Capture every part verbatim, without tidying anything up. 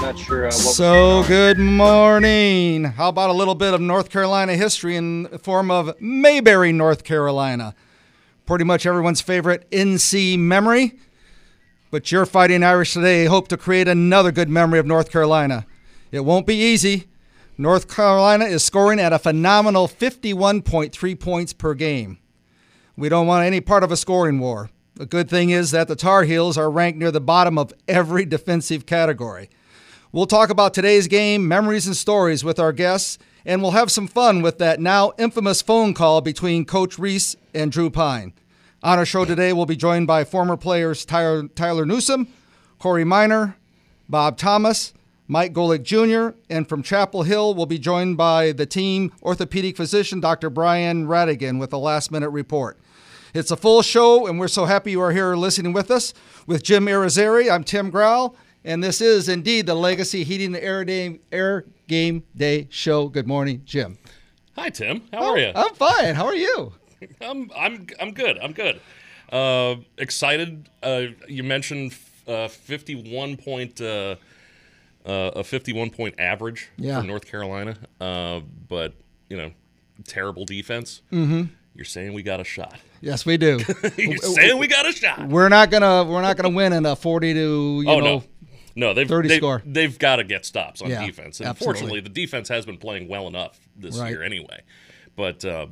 not sure uh, what was So going on. good morning. How about a little bit of North Carolina history in the form of Mayberry, North Carolina? Pretty much everyone's favorite N C memory. But your Fighting Irish today hope to create another good memory of North Carolina. It won't be easy. North Carolina is scoring at a phenomenal fifty-one point three points per game. We don't want any part of a scoring war. The good thing is that the Tar Heels are ranked near the bottom of every defensive category. We'll talk about today's game, memories and stories with our guests, and we'll have some fun with that now infamous phone call between Coach Reese and Drew Pine. On our show today, we'll be joined by former players Tyler, Tyler Newsome, Corey Minor, Bob Thomas, Mike Golick Junior, and from Chapel Hill, we'll be joined by the team orthopedic physician, Doctor Brian Radigan, with a last-minute report. It's a full show, and we're so happy you are here listening with us. With Jim Irizarry, I'm Tim Grau, and this is indeed the Legacy Heating and Air, Day, Air Game Day show. Good morning, Jim. Hi, Tim. How are you? I'm fine. How are you? I'm I'm I'm good. I'm good. Uh, excited. Uh, you mentioned uh, fifty-one point uh, uh, a fifty-one point average Yeah. for North Carolina, uh, but you know, terrible defense. Mm-hmm. You're saying we got a shot. Yes, we do. You're saying we got a shot. We're not gonna we're not gonna win in a forty to you oh know. no. No, they've thirty they've, score. they've got to get stops on Yeah, defense. And absolutely. fortunately, the defense has been playing well enough this Right. year anyway. But uh,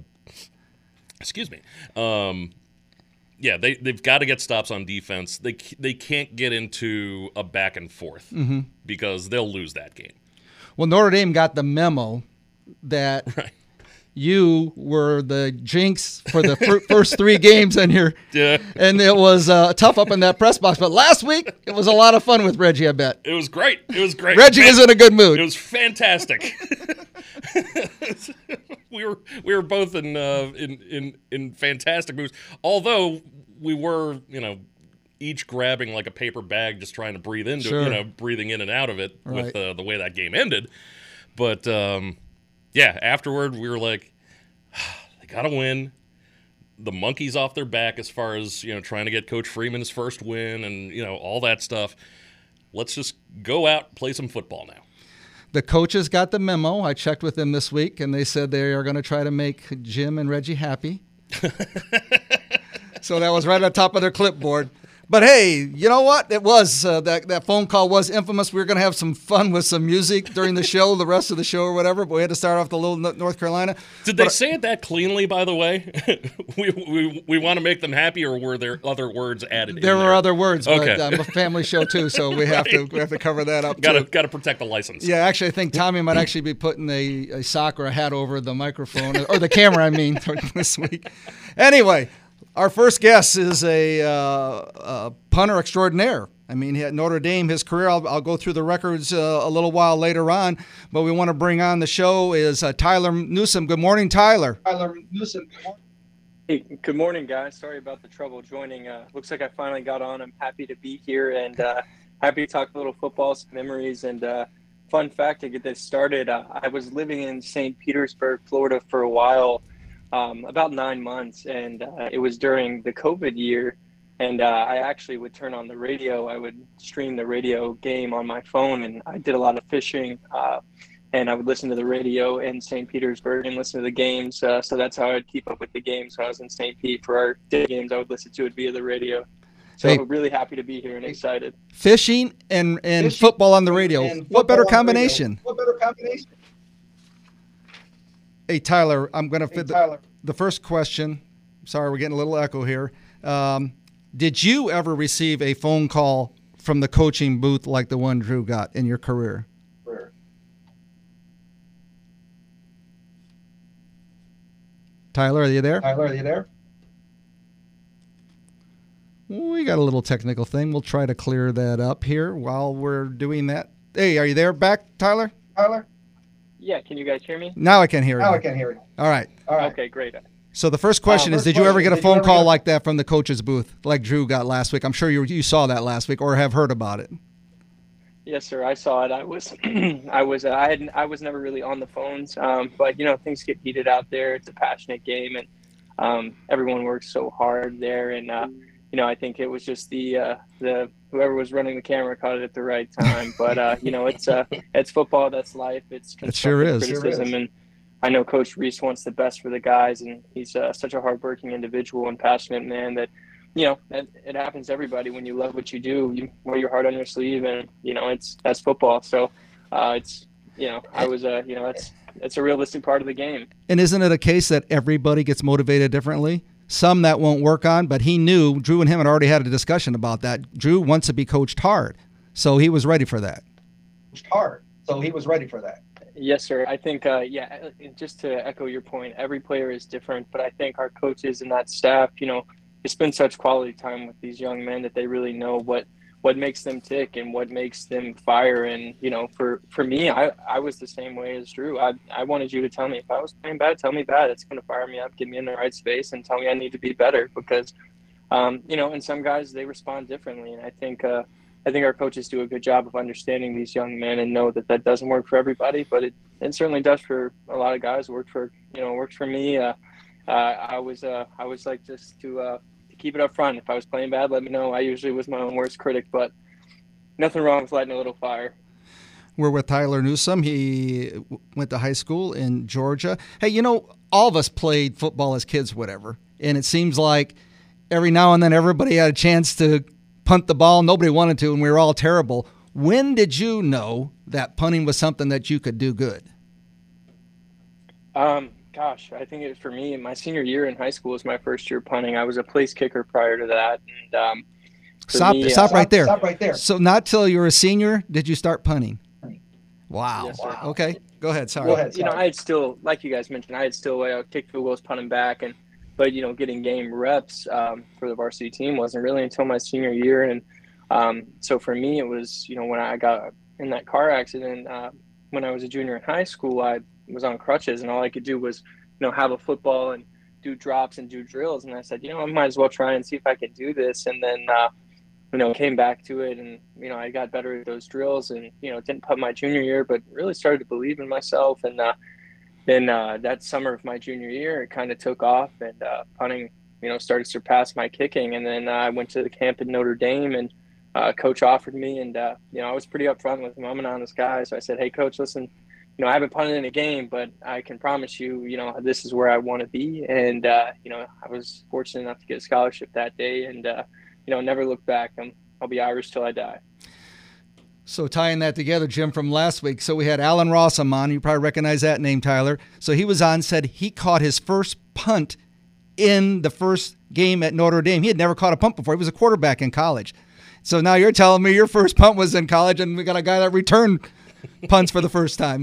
excuse me. Um, yeah, they they've got to get stops on defense. They they can't get into a back and forth Mm-hmm. because they'll lose that game. Well, Notre Dame got the memo that Right. you were the jinx for the fir- first three games in here. Yeah. And it was uh, tough up in that press box. But last week, it was a lot of fun with Reggie, I bet. It was great. It was great. Reggie Man, is in a good mood. It was fantastic. we were we were both in uh, in in in fantastic moods. Although we were, you know, each grabbing like a paper bag, just trying to breathe into Sure. it, you know, breathing in and out of it Right. with uh, the way that game ended. But um, yeah, afterward we were like, they gotta win. The monkey's off their back as far as, you know, trying to get Coach Freeman's first win and, you know, all that stuff. Let's just go out and play some football now. The coaches got the memo. I checked with them this week, and they said they are going to try to make Jim and Reggie happy. So that was right on top of their clipboard. But hey, you know what? It was uh, that that phone call was infamous. We were going to have some fun with some music during the show, the rest of the show or whatever. But we had to start off the little North Carolina. Did But they say it that cleanly, by the way? we we, we want to make them happy, or were there other words added there in were there? other words, but Okay. I'm a family show too, so we have to Right. we have to cover that up Got to too. got to protect the license. Yeah, actually, I think Tommy might actually be putting a, a sock or a hat over the microphone, or the camera, I mean, this week. Anyway, our first guest is a, uh, a punter extraordinaire. I mean, he at Notre Dame, his career, I'll, I'll go through the records uh, a little while later on, but we want to bring on the show is uh, Tyler Newsome. Good morning, Tyler. Tyler Newsome, good morning. Hey, good morning, guys. Sorry about the trouble joining. Uh, looks like I finally got on. I'm happy to be here and uh, happy to talk a little football, some memories, and uh, fun fact to get this started. Uh, I was living in Saint Petersburg, Florida for a while, um, about nine months, and uh, it was during the COVID year. And uh, I actually would turn on the radio. I would stream the radio game on my phone, and I did a lot of fishing. Uh, and I would listen to the radio in Saint Petersburg and listen to the games. Uh, so that's how I'd keep up with the games. When I was in Saint Pete for our day games, I would listen to it via the radio. So Hey. I'm really happy to be here and excited. Fishing and, and Fishing football on the radio. and What better football on the radio. combination? What better combination? Hey, Tyler, I'm going to Hey, fit the, Tyler. the first question. Sorry, we're getting a little echo here. Um, did you ever receive a phone call from the coaching booth like the one Drew got in your career? Tyler, are you there? Tyler, are you there? We got a little technical thing. We'll try to clear that up here while we're doing that. Hey, are you there back, Tyler? Tyler? Yeah, can you guys hear me? Now I can hear you. Now I can hear you. All right. All right. Okay, great. So the first question Uh, is, first did you ever question, get a did you phone ever call get a- like that from the coach's booth, like Drew got last week? I'm sure you you saw that last week or have heard about it. Yes, sir. I saw it. I was, I was, uh, I had, I was never really on the phones, um, but you know, things get heated out there. It's a passionate game, and um, everyone works so hard there. And uh, you know, I think it was just the uh, the whoever was running the camera caught it at the right time. But uh, you know, it's uh, it's football. That's life. It's It sure constructive is. criticism, Sure is. and I know Coach Reese wants the best for the guys, and he's uh, such a hardworking individual and passionate man that, you know, it, it happens to everybody. When you love what you do, you wear your heart on your sleeve, and you know, it's that's football. So uh, it's you know, I was uh, you know, that's it's a realistic part of the game. And isn't it a case that everybody gets motivated differently? Some that won't work on, but he knew, Drew and him had already had a discussion about that. Drew wants to be coached hard, so he was ready for that. Hard, so he was ready for that. Yes, sir. I think, uh, yeah, just to echo your point, every player is different, but I think our coaches and that staff, you know, they spend such quality time with these young men that they really know what what makes them tick and what makes them fire. And, you know, for, for me, I, I was the same way as Drew. I, I wanted you to tell me if I was playing bad, tell me bad. It's going to fire me up, get me in the right space, and tell me I need to be better because, um, you know, and some guys, they respond differently. And I think, uh, I think our coaches do a good job of understanding these young men and know that that doesn't work for everybody, but it, it certainly does for a lot of guys. It worked for, you know, it worked for me. Uh, uh, I was, uh, I was like just to, uh, keep it up front. If I was playing bad, let me know. I usually was my own worst critic, but nothing wrong with lighting a little fire. We're with Tyler Newsome. He went to high school in Georgia. Hey, you know, all of us played football as kids, whatever. And it seems like every now and then everybody had a chance to punt the ball. Nobody wanted to, and we were all terrible. When did you know that punting was something that you could do good? Um, Gosh, I think it for me, my senior year in high school was my first year punting. I was a place kicker prior to that. And um, stop, me, stop uh, right there. Stop right there. So not till you were a senior did you start punting? Wow. Yes, sir. Okay, go ahead. Sorry. Go ahead. You know, I had still, like you guys mentioned, I had still uh, kick field goals, punting back, and but you know, getting game reps um, for the varsity team wasn't really until my senior year. And um, so for me, it was, you know, when I got in that car accident uh, when I was a junior in high school, I was on crutches, and all I could do was, you know, have a football and do drops and do drills. And I said, you know, I might as well try and see if I could do this. And then, uh, you know, came back to it, and, you know, I got better at those drills, and, you know, didn't putt my junior year, but really started to believe in myself. And uh, then uh, that summer of my junior year, it kind of took off, and uh, punting, you know, started to surpass my kicking. And then uh, I went to the camp in Notre Dame, and uh, coach offered me, and, uh, you know, I was pretty upfront with him. I'm an honest guy. So I said, hey, coach, listen, you know, I haven't punted in a game, but I can promise you, you know, this is where I want to be. And, uh, you know, I was fortunate enough to get a scholarship that day, and, uh, you know, never look back. I'm, I'll be Irish till I die. So tying that together, Jim, from last week, so we had Alan Rossum on. You probably recognize that name, Tyler. So he was on, said he caught his first punt in the first game at Notre Dame. He had never caught a punt before. He was a quarterback in college. So now you're telling me your first punt was in college, and we got a guy that returned punts for the first time.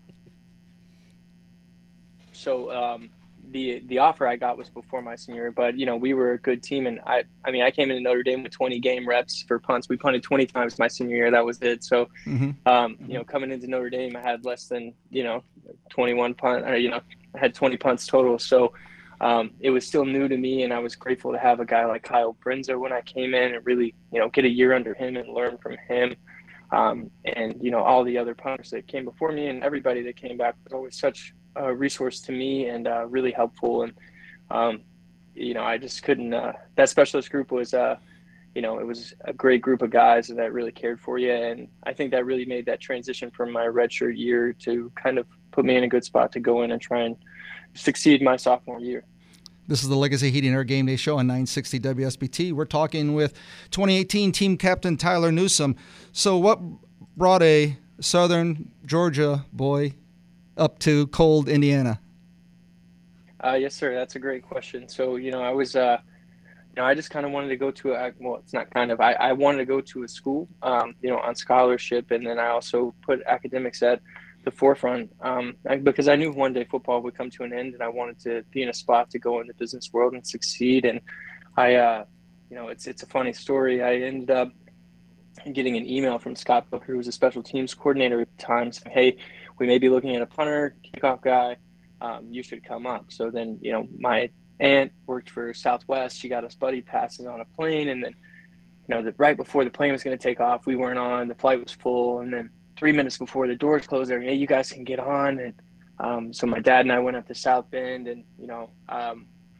So um, the the offer I got was before my senior year, but, you know, we were a good team. And I, I mean, I came into Notre Dame with twenty game reps for punts. We punted twenty times my senior year. That was it. So, Mm-hmm. um, you know, coming into Notre Dame, I had less than, you know, twenty-one punt, or, you know, I had twenty punts total. So um, it was still new to me. And I was grateful to have a guy like Kyle Brinza when I came in and really, you know, get a year under him and learn from him. Um, and, you know, all the other punters that came before me and everybody that came back was always such a resource to me and uh, really helpful. And, um, you know, I just couldn't, uh, that specialist group was, uh, you know, it was a great group of guys that really cared for you. And I think that really made that transition from my redshirt year to kind of put me in a good spot to go in and try and succeed my sophomore year. This is the Legacy Heating Air Game Day Show on nine sixty W S B T. We're talking with twenty eighteen team captain Tyler Newsome. So what brought a Southern Georgia boy up to cold Indiana? Uh, yes, sir. That's a great question. So, you know, I was, uh, you know, I just kind of wanted to go to a, well, it's not kind of, I, I wanted to go to a school, um, you know, on scholarship. And then I also put academics at the forefront um, because I knew one day football would come to an end, and I wanted to be in a spot to go in the business world and succeed. And I, uh, you know, it's it's a funny story. I ended up getting an email from Scott Booker, who was a special teams coordinator at the time, saying, hey, we may be looking at a punter, kickoff guy. Um, you should come up. So then, you know, my aunt worked for Southwest. She got us buddy passes on a plane. And then, you know, the, right before the plane was going to take off, we weren't on. The flight was full. And then three minutes before the doors closed, they're, hey, you guys can get on. And um, so my dad and I went up to South Bend, and, you know, um,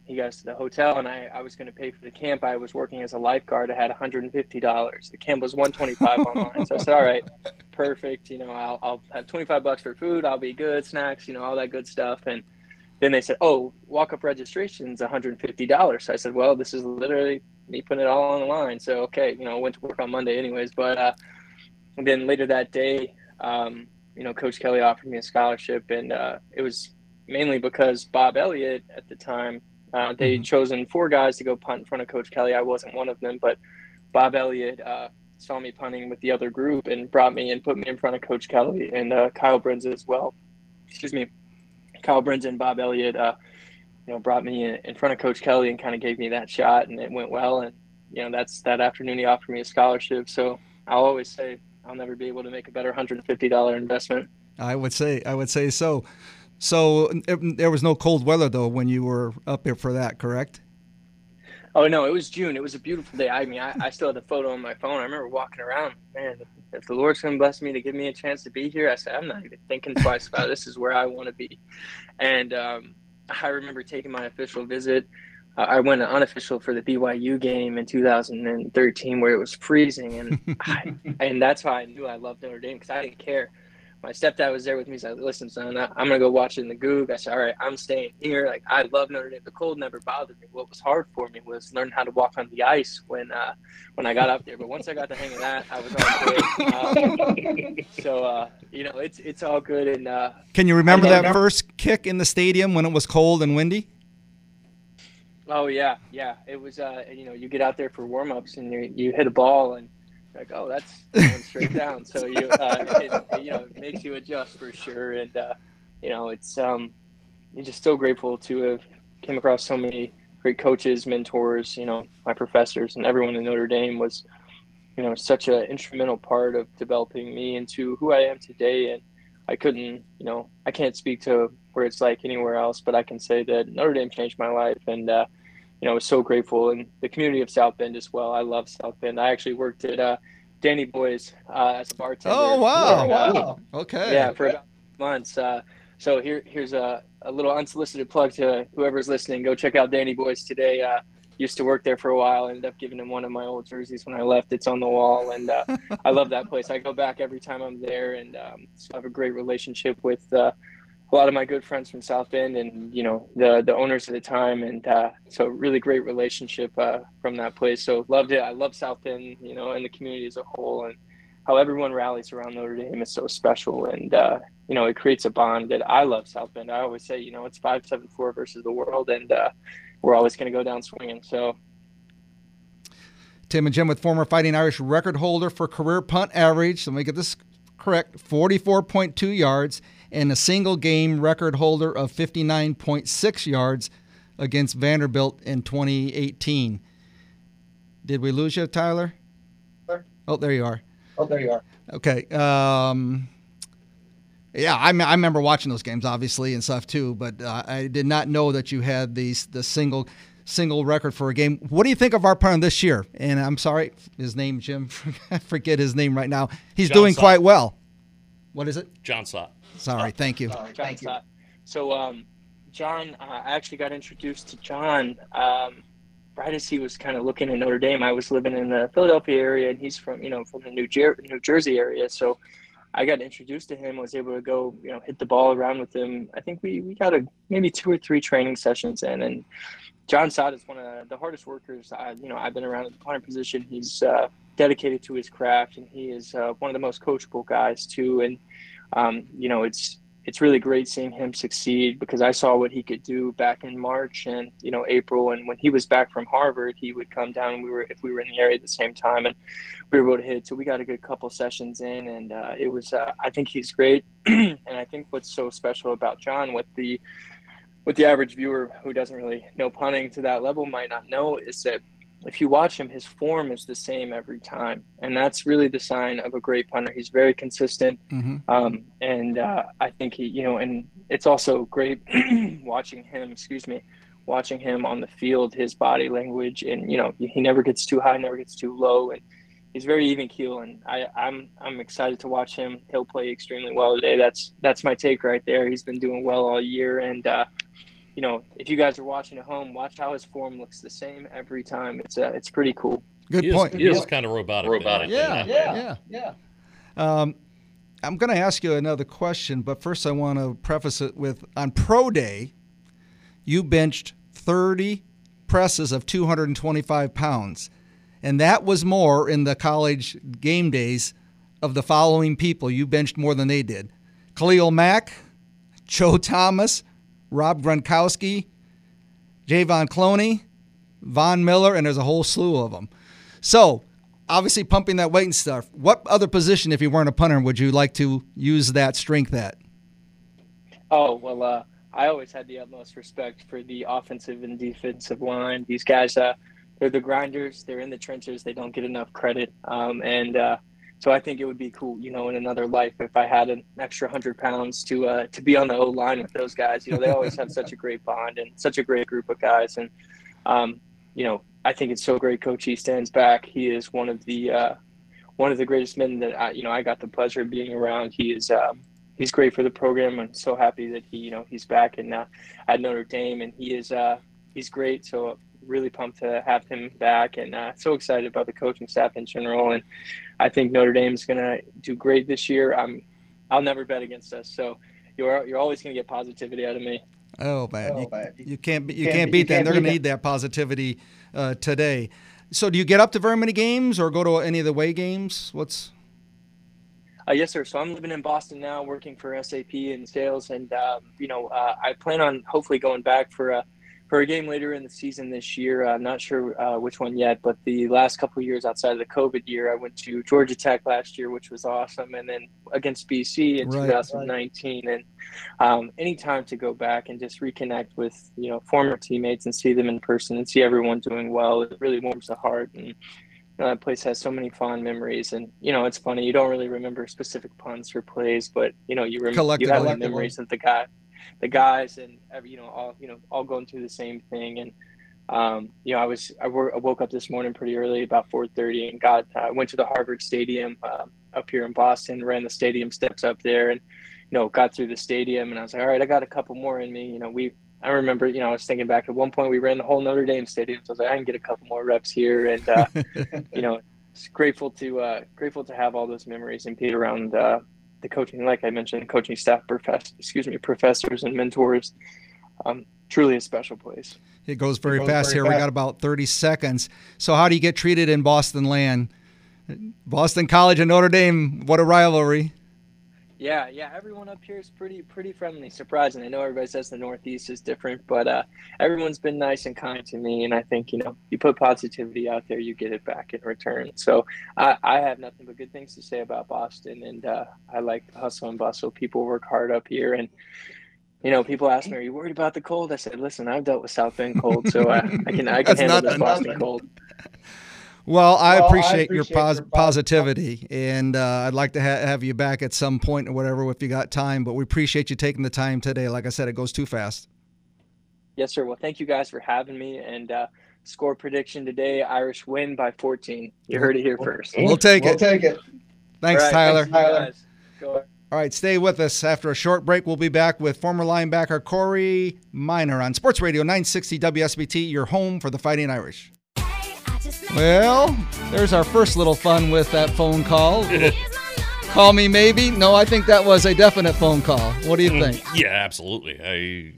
he got us to the hotel, and I, I was going to pay for the camp. I was working as a lifeguard. I had one hundred fifty dollars. The camp was one hundred twenty-five dollars online. So I said, all right, perfect. You know, I'll, I'll have twenty-five bucks for food. I'll be good, snacks, you know, all that good stuff. And then they said, oh, walk-up registration is one hundred fifty dollars. So I said, well, this is literally me putting it all on the line. So, okay, you know, I went to work on Monday anyways. But uh, and then later that day, um, you know, Coach Kelly offered me a scholarship, and uh, it was mainly because Bob Elliott at the time, uh, they'd mm-hmm. chosen four guys to go punt in front of Coach Kelly. I wasn't one of them, but Bob Elliott uh, saw me punting with the other group and brought me and put me in front of Coach Kelly and uh, Kyle Brins as well. Excuse me. Kyle Brins and Bob Elliott, uh, you know, brought me in, in front of Coach Kelly and kind of gave me that shot, and it went well. And, you know, that's that afternoon he offered me a scholarship. So I'll always say I'll never be able to make a better one hundred fifty dollars investment. I would say, I would say so. So it, there was no cold weather, though, when you were up here for that, correct? Oh, no, it was June. It was a beautiful day. I mean, I, I still had the photo on my phone. I remember walking around, man, if the Lord's going to bless me to give me a chance to be here, I said, I'm not even thinking twice about it. This is where I want to be. And um, I remember taking my official visit. Uh, I went unofficial for the B Y U game in two thousand thirteen where it was freezing. And I, and that's how I knew I loved Notre Dame, because I didn't care. My stepdad was there with me. He said, listen, son, I'm going to go watch it in the Goog. I said, all right, I'm staying here. Like, I love Notre Dame. The cold never bothered me. What was hard for me was learning how to walk on the ice when uh, when I got up there. But once I got the hang of that, I was all good. Um, so, uh, you know, it's it's all good. And uh, Can you remember that first kick in the stadium when it was cold and windy? Oh, yeah, yeah. It was, uh, you know, you get out there for warm-ups and you, you hit a ball and, like, oh, that's going straight down. So you, uh, it, you know, it makes you adjust for sure. And uh, you know, it's um, you're just so grateful to have came across so many great coaches, mentors. You know, my professors and everyone in Notre Dame was, you know, such an instrumental part of developing me into who I am today. And I couldn't, you know, I can't speak to where it's like anywhere else, but I can say that Notre Dame changed my life. And uh, you know, I was so grateful. And the community of South Bend as well. I love South Bend. I actually worked at uh, Danny Boy's uh, as a bartender. Oh, wow. For, uh, wow. Okay. Yeah, for about months. Uh, so here, here's a, a little unsolicited plug to whoever's listening. Go check out Danny Boy's today. Uh, used to work there for a while. Ended up giving him one of my old jerseys when I left. It's on the wall. And uh, I love that place. I go back every time I'm there. And um, so I have a great relationship with uh, a lot of my good friends from South Bend and, you know, the the owners at the time. And uh, so really great relationship uh, from that place. So loved it. I love South Bend, you know, and the community as a whole. And how everyone rallies around Notre Dame is so special. And, uh, you know, it creates a bond that I love South Bend. I always say, you know, it's five seven four versus the world. And uh, we're always going to go down swinging. So Tim and Jim with former Fighting Irish record holder for career punt average. So let me get this correct. forty-four point two yards. And a single game record holder of fifty-nine point six yards against Vanderbilt in twenty eighteen. Did we lose you, Tyler? Sure. Oh, there you are. Oh, there you are. Okay. Um, yeah, I, I remember watching those games, obviously, and stuff too, but uh, I did not know that you had these the single single record for a game. What do you think of our punter this year? And I'm sorry, his name, Jim, I forget his name right now. He's John doing Sott. quite well. What is it? John Sott. Sorry, thank you. Sorry, John thank you. Stott. So, um, John, uh, I actually got introduced to John um, right as he was kind of looking at Notre Dame. I was living in the Philadelphia area, and he's from, you know, from the New, Jer- New Jersey area. So I got introduced to him, was able to go, you know, hit the ball around with him. I think we, we got a, maybe two or three training sessions in, and John Sott is one of the hardest workers. I, you know, I've been around in the punter position. He's uh, dedicated to his craft, and he is uh, one of the most coachable guys too. And Um, you know, it's it's really great seeing him succeed, because I saw what he could do back in March and, you know, April. And when he was back from Harvard, he would come down and we were, if we were in the area at the same time, and we were able to hit. So we got a good couple sessions in, and uh, it was, uh, I think he's great. And I think what's so special about John, with the, with the average viewer who doesn't really know punting to that level might not know, is that if you watch him, his form is the same every time. And that's really the sign of a great punter. He's very consistent. Mm-hmm. Um, and uh, I think he, you know, and it's also great watching him, excuse me, watching him on the field, his body language. And, you know, he never gets too high, never gets too low. And he's very even keel. And I, I'm, I'm excited to watch him. He'll play extremely well today. That's, that's my take right there. He's been doing well all year. And, uh, you know, if you guys are watching at home, watch how his form looks the same every time. It's uh, it's pretty cool. Good he point. Is, he is kind of robotic. Robotic. Yeah, Yeah, yeah. yeah. Um, I'm going to ask you another question, but first I want to preface it with, on Pro Day, you benched thirty presses of two hundred twenty-five pounds, and that was more in the college game days of the following people. You benched more than they did: Khalil Mack, Joe Thomas, Rob Gronkowski, Javon Clooney, Von Miller, and there's a whole slew of them. So, obviously pumping that weight and stuff. What other position, if you weren't a punter, would you like to use that strength at? Oh, well, uh, I always had the utmost respect for the offensive and defensive line. These guys, uh, they're the grinders. They're in the trenches. They don't get enough credit. Um, and uh, so I think it would be cool, you know, in another life if I had an extra one hundred pounds to uh, to be on the O-line with those guys. You know, they always have such a great bond and such a great group of guys. And, um, you know, I think it's so great Coach E stands back. He is one of the uh, one of the greatest men that I, you know, I got the pleasure of being around. He is um, he's great for the program. I'm so happy that he, you know, he's back and uh, at Notre Dame, and he is uh, he's great. So really pumped to have him back, and uh, so excited about the coaching staff in general. And I think Notre Dame is going to do great this year. I'm I'll never bet against us. So you're you're always going to get positivity out of me. Oh man, Oh, you, man. you can't you can't can't be- beat you that. can't They're beat going to that. need that positivity uh, today. So, do you get up to very many games, or go to any of the away games? What's Uh, yes, sir. So I'm living in Boston now, working for S A P in sales, and um, you know, uh, I plan on hopefully going back for a for a game later in the season this year. I'm not sure uh, which one yet, but the last couple of years outside of the COVID year, I went to Georgia Tech last year, which was awesome, and then against B C in Right. twenty nineteen. And um, any time to go back and just reconnect with you know former teammates and see them in person and see everyone doing well, it really warms the heart. And you know, that place has so many fond memories, and you know it's funny. You don't really remember specific punts or plays, but you know you remember you have the Collectively. memories of the guy, the guys, and every, you know all you know all going through the same thing. And um, you know I was I, wo- I woke up this morning pretty early, about four thirty, and got I uh, went to the Harvard Stadium uh, up here in Boston, ran the stadium steps up there, and you know got through the stadium, and I was like, all right, I got a couple more in me. You know we. I remember, you know, I was thinking back at one point we ran the whole Notre Dame stadium, so I was like, I can get a couple more reps here, and uh, you know, it's grateful to uh, grateful to have all those memories and be around uh, the coaching, like I mentioned, coaching staff, profess, excuse me, professors and mentors. Um, truly a special place. It goes very It goes fast very here. We fast. got about thirty seconds. So how do you get treated in Boston land? Boston College and Notre Dame, what a rivalry. Yeah, yeah. Everyone up here is pretty, pretty friendly. Surprising. I know everybody says the Northeast is different, but uh, everyone's been nice and kind to me. And I think you know, you put positivity out there, you get it back in return. So I, I have nothing but good things to say about Boston, and uh, I like the hustle and bustle. People work hard up here, and you know, people ask me, "Are you worried about the cold?" I said, "Listen, I've dealt with South Bend cold, so I, I can, I can That's handle not- this Boston nothing. cold." Well, I Well, I appreciate, your, appreciate pos- your pos- positivity, and uh, I'd like to ha- have you back at some point or whatever if you got time, but we appreciate you taking the time today. Like I said, it goes too fast. Yes, sir. Well, thank you guys for having me. And uh, score prediction today: Irish win by fourteen. You heard it here first. We'll take We'll it. take it. Thanks, All right, Tyler. thanks, you Tyler. guys. Go ahead. All right, stay with us. After a short break, we'll be back with former linebacker Corey Minor on Sports Radio nine sixty W S B T, your home for the Fighting Irish. Well, there's our first little fun with that phone call. Call me maybe? No, I think that was a definite phone call. What do you think? Yeah, absolutely. I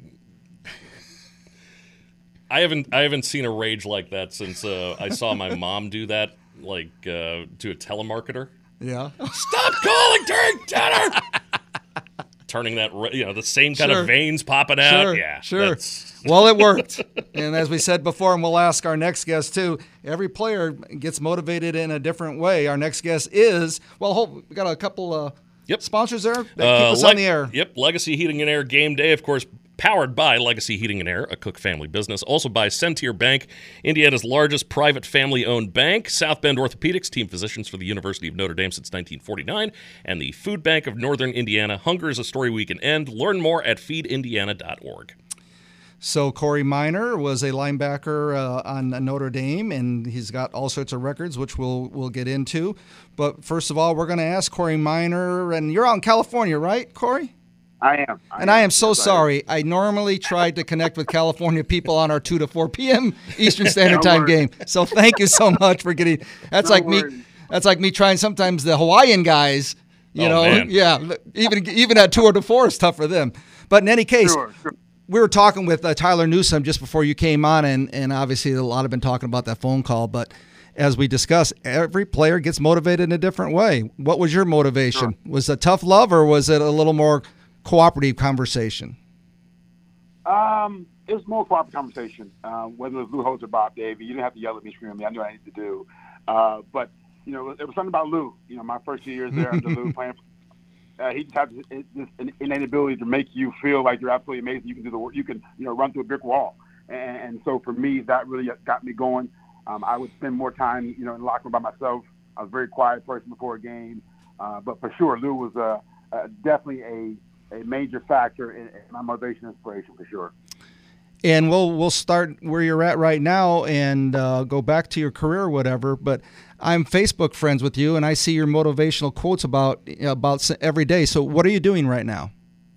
I haven't I haven't seen a rage like that since uh, I saw my mom do that, like uh, to a telemarketer. Yeah. Stop calling during dinner. Turning that, re- you know, the same kind Sure. of veins popping out. Sure, yeah, sure. that's- Well, it worked. And as we said before, and we'll ask our next guest too, every player gets motivated in a different way. Our next guest is, well, hold, we got a couple uh, Yep. sponsors there that Uh, keep us Leg- on the air. Yep, Legacy Heating and Air Game Day, of course, powered by Legacy Heating and Air, a Cook family business. Also by Centier Bank, Indiana's largest private family-owned bank. South Bend Orthopedics, team physicians for the University of Notre Dame since nineteen forty-nine. And the Food Bank of Northern Indiana. Hunger is a story we can end. Learn more at feed indiana dot org. So Corey Minor was a linebacker uh, on Notre Dame, and he's got all sorts of records, which we'll we'll get into. But first of all, we're going to ask Corey Minor, and you're out in California, right, Corey? I am. I and am. I am so Yes, I am. sorry. I normally try to connect with California people on our two to four p.m. Eastern Standard No Time worries. game. So thank you so much for getting. That's No like me. worries. That's like me trying sometimes the Hawaiian guys. You Oh, know, man. yeah. Even even at two to four is tough for them. But in any case, Sure, sure. we were talking with uh, Tyler Newsome just before you came on, and, and obviously a lot have been talking about that phone call. But as we discussed, every player gets motivated in a different way. What was your motivation? Sure. Was it tough love, or was it a little more cooperative conversation? Um, it was more cooperative conversation. Uh, whether it was Lou Holtz or Bob Davey, you didn't have to yell at me, scream at me. I knew what I needed to do. Uh, but you know, it was something about Lou. You know, my first few years there under Lou playing. Uh, he just has this, this innate ability to make you feel like you're absolutely amazing. You can do the work. You can, you know, run through a brick wall. And, and so for me, that really got me going. Um, I would spend more time, you know, in the locker room by myself. I was a very quiet person before a game, uh, but for sure, Lou was uh, uh, definitely a, a major factor in, in my motivation and inspiration for sure. And we'll we'll start where you're at right now and uh, go back to your career or whatever. But I'm Facebook friends with you, and I see your motivational quotes about about every day. So what are you doing right now?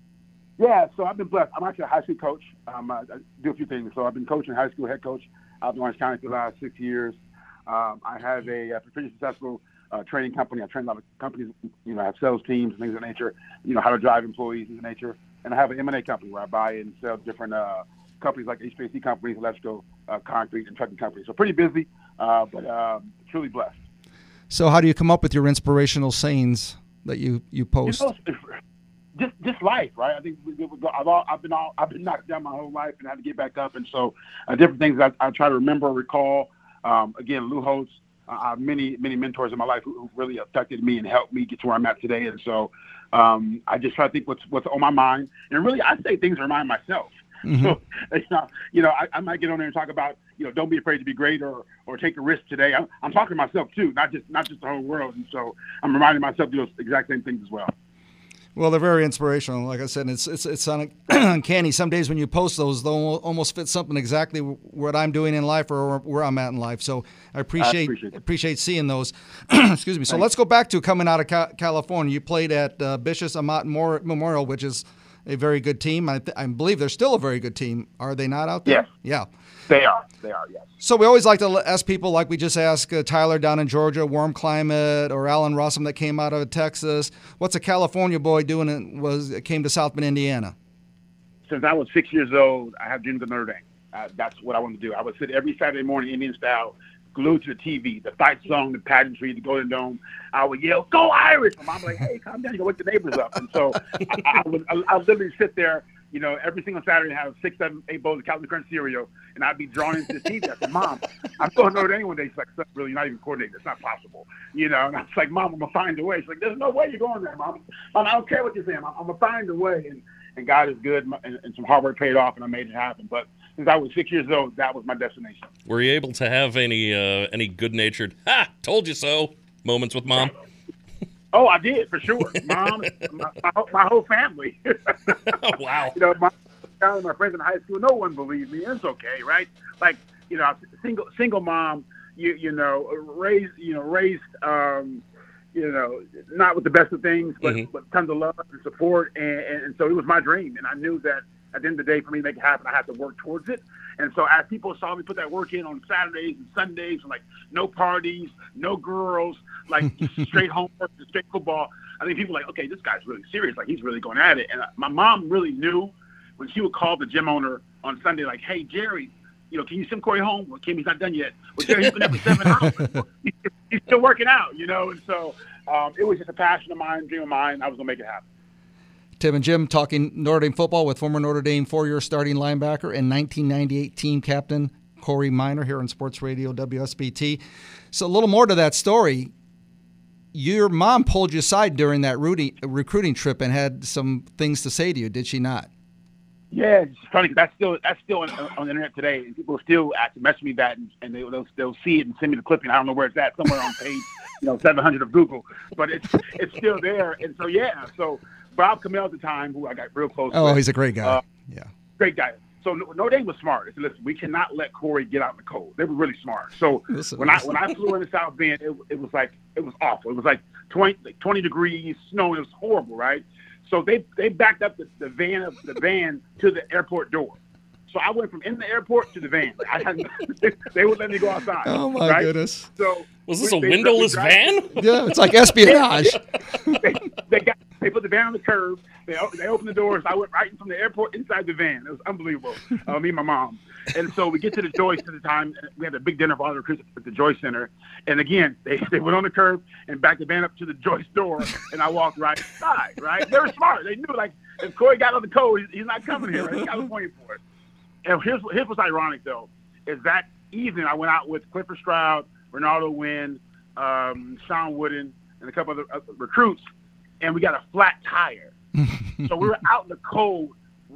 Yeah, so I've been blessed. I'm actually a high school coach. Um, I, I do a few things. So I've been coaching high school head coach out in Orange County for the last six years. Um, I have a, a pretty successful uh, training company. I train a lot of companies, you know, I have sales teams and things of that nature, you know, how to drive employees, things of that nature. And I have an M and A company where I buy and sell different uh, companies like H V A C companies, electrical, uh, concrete, and trucking companies. So pretty busy, uh, but uh, truly blessed. So how do you come up with your inspirational sayings that you, you post? You know, just just life, right? I think we, we, we, I've all, I've been all, I've been knocked down my whole life and had to get back up, and so uh, different things I, I try to remember, recall. Um, again, Lou Holtz, uh, I have many many mentors in my life who, who really affected me and helped me get to where I'm at today, and so um, I just try to think what's what's on my mind, and really I say things to remind myself. Mm-hmm. So, you know, you know I, I might get on there and talk about, you know, don't be afraid to be great or or take a risk today. I'm, I'm talking to myself too, not just not just the whole world, and so I'm reminding myself to do those exact same things as well. Well, they're very inspirational. Like I said, it's it's it's uncanny. Some days when you post those, they'll almost fit something exactly what I'm doing in life or where I'm at in life. So I appreciate I appreciate, appreciate seeing those. Excuse me. So Thanks. Let's go back to coming out of California. You played at uh, Bishop Amat Memorial, which is a very good team. I, th- I believe they're still a very good team. Are they not out there? Yes. Yeah. They are. They are, yes. So we always like to ask people, like we just asked uh, Tyler down in Georgia, warm climate, or Alan Rossum that came out of Texas. What's a California boy doing? In, was came to South Bend, Indiana? Since I was six years old, I have dreams of Notre Dame. Uh, that's what I wanted to do. I would sit every Saturday morning, Indian style, glued to the T V, the fight song, the pageantry, the Golden Dome. I would yell, "Go Irish!" My mom would be like, "Hey, calm down, you go wake the neighbors up." And so I, I would, I, I would literally sit there. You know, every single Saturday I have six, seven, eight bowls of Captain Crunch cereal, and I'd be drawn into the T V. I said, "Mom, I'm going to Notre Dame one day." She's like, "Son, really, you're not even coordinated. It's not possible." You know, and I was like, "Mom, I'm going to find a way." She's like, "There's no way you're going there, Mom. Mom, I don't care what you're saying. I'm, I'm going to find a way." And, and God is good, and, and some hard work paid off, and I made it happen. But since I was six years old, that was my destination. Were you able to have any uh, any good-natured, "ha, told you so" moments with Mom? Oh, I did, for sure. Mom, my, my, my whole family. Wow. You know, my my friends in high school, no one believed me. It's okay, right? Like, you know, single single mom, you you know, raised you know raised um, you know, not with the best of things, but, mm-hmm. but tons of love and support, and, and so it was my dream, and I knew that at the end of the day, for me to make it happen, I had to work towards it. And so as people saw me put that work in on Saturdays and Sundays, and like no parties, no girls, like just straight homework, straight football, I think people were like, okay, this guy's really serious, like he's really going at it. And my mom really knew when she would call the gym owner on Sunday, like, "Hey, Jerry, you know, can you send Corey home? Well, Kimmy's not done yet. Well, Jerry, he's been there for seven hours. He's, he's still working out, you know." And so um, it was just a passion of mine, dream of mine. I was going to make it happen. Tim and Jim talking Notre Dame football with former Notre Dame four-year starting linebacker and nineteen ninety-eight team captain Corey Minor here on Sports Radio W S B T. So a little more to that story. Your mom pulled you aside during that recruiting trip and had some things to say to you, did she not? Yeah, it's funny. That's still that's still on, on the internet today, and people still ask, message me that, and, and they, they'll they'll see it and send me the clipping. I don't know where it's at, somewhere on page you know seven hundred of Google, but it's it's still there. And so yeah, so Bob Kamel at the time, who I got real close. Oh, with, he's a great guy. Uh, yeah, great guy. So Notre Dame was smart. They said, "Listen, we cannot let Corey get out in the cold." They were really smart. So listen, when listen. I when I flew into South Bend, it, it was like it was awful. It was like twenty, like twenty degrees, snow. It was horrible, right? So they they backed up the, the van of the van to the airport door. So I went from in the airport to the van. I had, they would let me go outside. Oh my right? goodness! So Was this we- a they- windowless they- van? Yeah, it's like espionage. they, they got they put the van on the curb. They o- they opened the doors. I went right from the airport inside the van. It was unbelievable. Uh, me and my mom. And so we get to the Joyce at the time. We had a big dinner for all the recruits at the Joyce Center. And again, they, they went on the curb and backed the van up to the Joyce door. And I walked right inside. Right? They were smart. They knew like if Corey got on the code, he's, he's not coming here. Right? He's California for it. And here's here's what's ironic though is that evening I went out with Clifford Stroud, Ronaldo Wynn, um, Sean Wooden, and a couple other uh, recruits, and we got a flat tire. So we were out in the cold,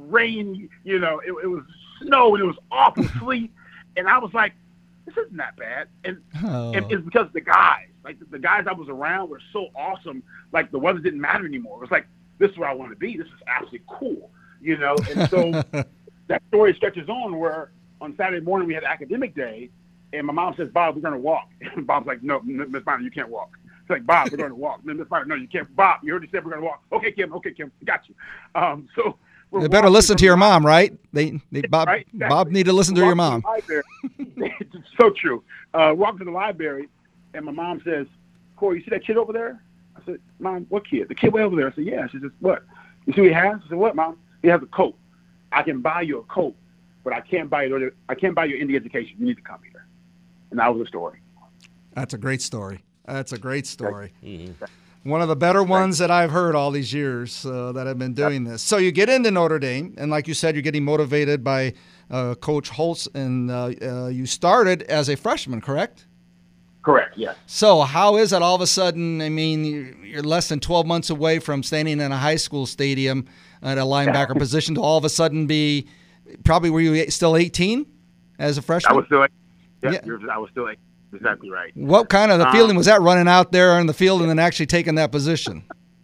rain, you know, it, it was snow and it was awful sleet, and I was like, this isn't that bad. And, Oh. and it's because the guys, like the, the guys I was around were so awesome, like the weather didn't matter anymore. It was like, this is where I want to be. This is absolutely cool, you know. And so that story stretches on where on Saturday morning we had academic day, and my mom says, Bob, we're going to walk. And Bob's like, no, Miss Minor, you can't walk. It's like, Bob, we're going to walk. Miss Minor, no, you can't. Bob, you already said we're going to walk. Okay, Kim, okay, Kim, got you. Um, so we're They better walking listen from to your the- mom, right? They, they Bob, Right, exactly. Bob need to listen to your mom. Walking to the library. It's so true. Uh, walking to the library, and my mom says, Corey, you see that kid over there? I said, Mom, what kid? The kid way over there. I said, yeah. She says, what? You see what he has? I said, what, Mom? He has a coat. I can buy you a coat, but I can't buy you. I can't buy you any education. You need to come here. And that was the story. That's a great story. That's a great story. Mhm. One of the better ones that I've heard all these years uh, that I've been doing this. So you get into Notre Dame, and like you said, you're getting motivated by uh, Coach Holtz, and uh, uh, you started as a freshman, correct? Correct. Yes. So how is it all of a sudden? I mean, you- you're less than twelve months away from standing in a high school stadium at a linebacker position to all of a sudden be probably were you still eighteen as a freshman? I was still. Yeah, Yeah. You're, I was still exactly right. What kind of the Um, feeling was that running out there in the field and then actually taking that position?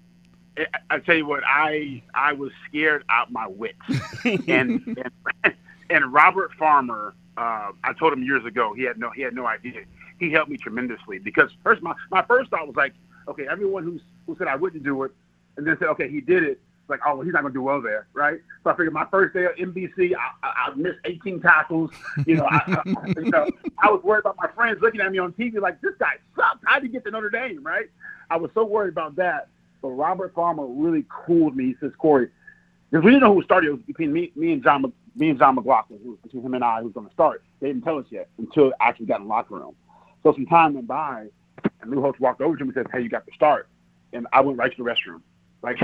I, I tell you what, I I was scared out my wits, and and, and Robert Farmer, uh, I told him years ago, he had no he had no idea. He helped me tremendously because first my, my first thought was like, okay, everyone who's who said I wouldn't do it, and then said, okay, he did it. It's like, oh, well, he's not gonna do well there, right? So I figured my first day at N B C, I, I, I missed eighteen tackles. You know, I, I, you know, I was worried about my friends looking at me on T V like, this guy sucks. How did he get to Notre Dame, right? I was so worried about that. But Robert Farmer really cooled me. He says, Corey, because we didn't know who started. It was between me, me and John, me and John McLaughlin. It was between him and I who's going to start. They didn't tell us yet until I actually got in the locker room. So some time went by, and Lou Holtz walked over to me and said, hey, you got to start. And I went right to the restroom. Like,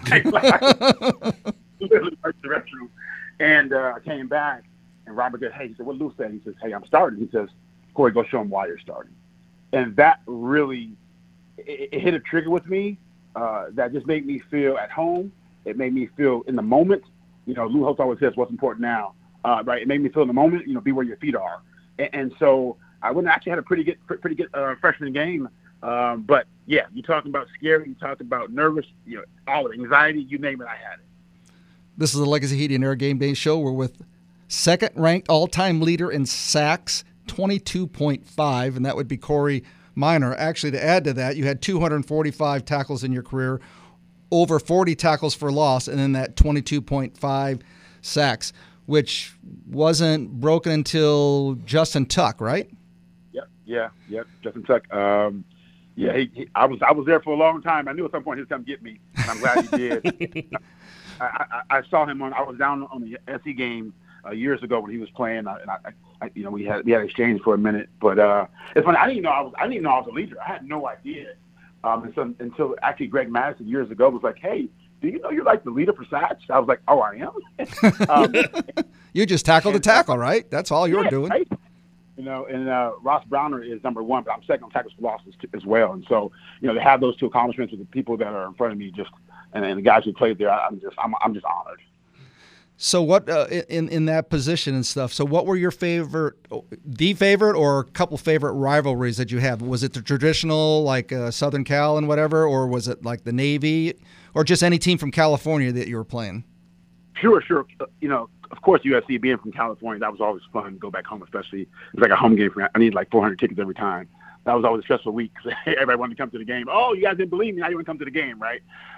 literally right to the restroom. And uh, I came back, and Robert said, hey, he said, what Lou said? He says, hey, I'm starting. He says, Corey, go show him why you're starting. And that really, it, it hit a trigger with me. Uh, that just made me feel at home. It made me feel in the moment. You know, Lou Holtz always says, what's important now, uh, right? It made me feel in the moment, you know, be where your feet are. And, and so I went actually had a pretty good, pretty good uh, freshman game. Um, but, yeah, you're talking about scary. You talked about nervous, you know, all the anxiety, you name it, I had it. This is the Legacy Heating and Air Game Day Show. We're with second-ranked all-time leader in sacks, twenty-two point five, and that would be Corey Minor. Actually, to add to that, you had two hundred forty-five tackles in your career, over forty tackles for loss, and then that twenty-two point five sacks, which wasn't broken until Justin Tuck, right? Yep, yeah, yep, Justin Tuck. Um, yeah, he, he, I was I was there for a long time. I knew at some point he was going to get me, and I'm glad he did. I, I, I saw him on. I was down on the S E game uh, years ago when he was playing, uh, and I, I, you know, we had we had exchange for a minute. But uh, it's funny. I didn't even know I was. I didn't even know I was a leader. I had no idea. Um, and so, until actually Greg Madison years ago was like, "Hey, do you know you're like the leader for sacks?" I was like, "Oh, I am." um, You just tackled the tackle, right? That's all you were yeah, doing. right? You know, and uh, Ross Browner is number one, but I'm second on tackles for losses t- as well. And so, you know, to have those two accomplishments with the people that are in front of me, just and, and the guys who played there, I, I'm just, I'm, I'm just honored. So what uh, in in that position and stuff? So what were your favorite, the favorite, or a couple favorite rivalries that you have? Was it the traditional like uh, Southern Cal and whatever, or was it like the Navy, or just any team from California that you were playing? Sure, sure. Uh, you know, of course, U S C being from California, that was always fun. To go back home, especially it's like a home game for me. I need like four hundred tickets every time. That was always a stressful week because everybody wanted to come to the game. Oh, you guys didn't believe me. Now you want to come to the game, right?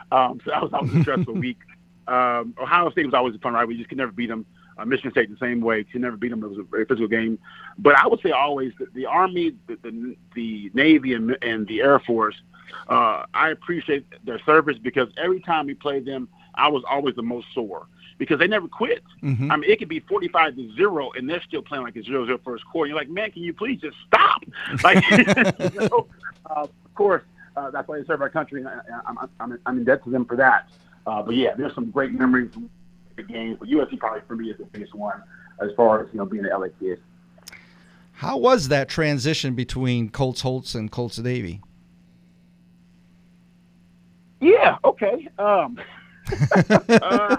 Um, so that was always a stressful week. Um, Ohio State was always fun, right? We just could never beat them. Uh, Michigan State the same way. Could never beat them. It was a very physical game. But I would say always the, the Army, the, the, the Navy, and, and the Air Force, uh, I appreciate their service because every time we played them, I was always the most sore because they never quit. Mm-hmm. I mean, it could be forty-five to zero, and they're still playing like a zero zero first quarter. You're like, man, can you please just stop? Like, you know, uh, of course, uh, that's why they serve our country, and I, I'm, I'm, I'm in debt to them for that. Uh, but yeah, there's some great memories from the games. But U S C probably for me is the biggest one as far as you know being an L A kid. How was that transition between Colts Holtz and Colts Navy? Yeah. Okay. Um, uh,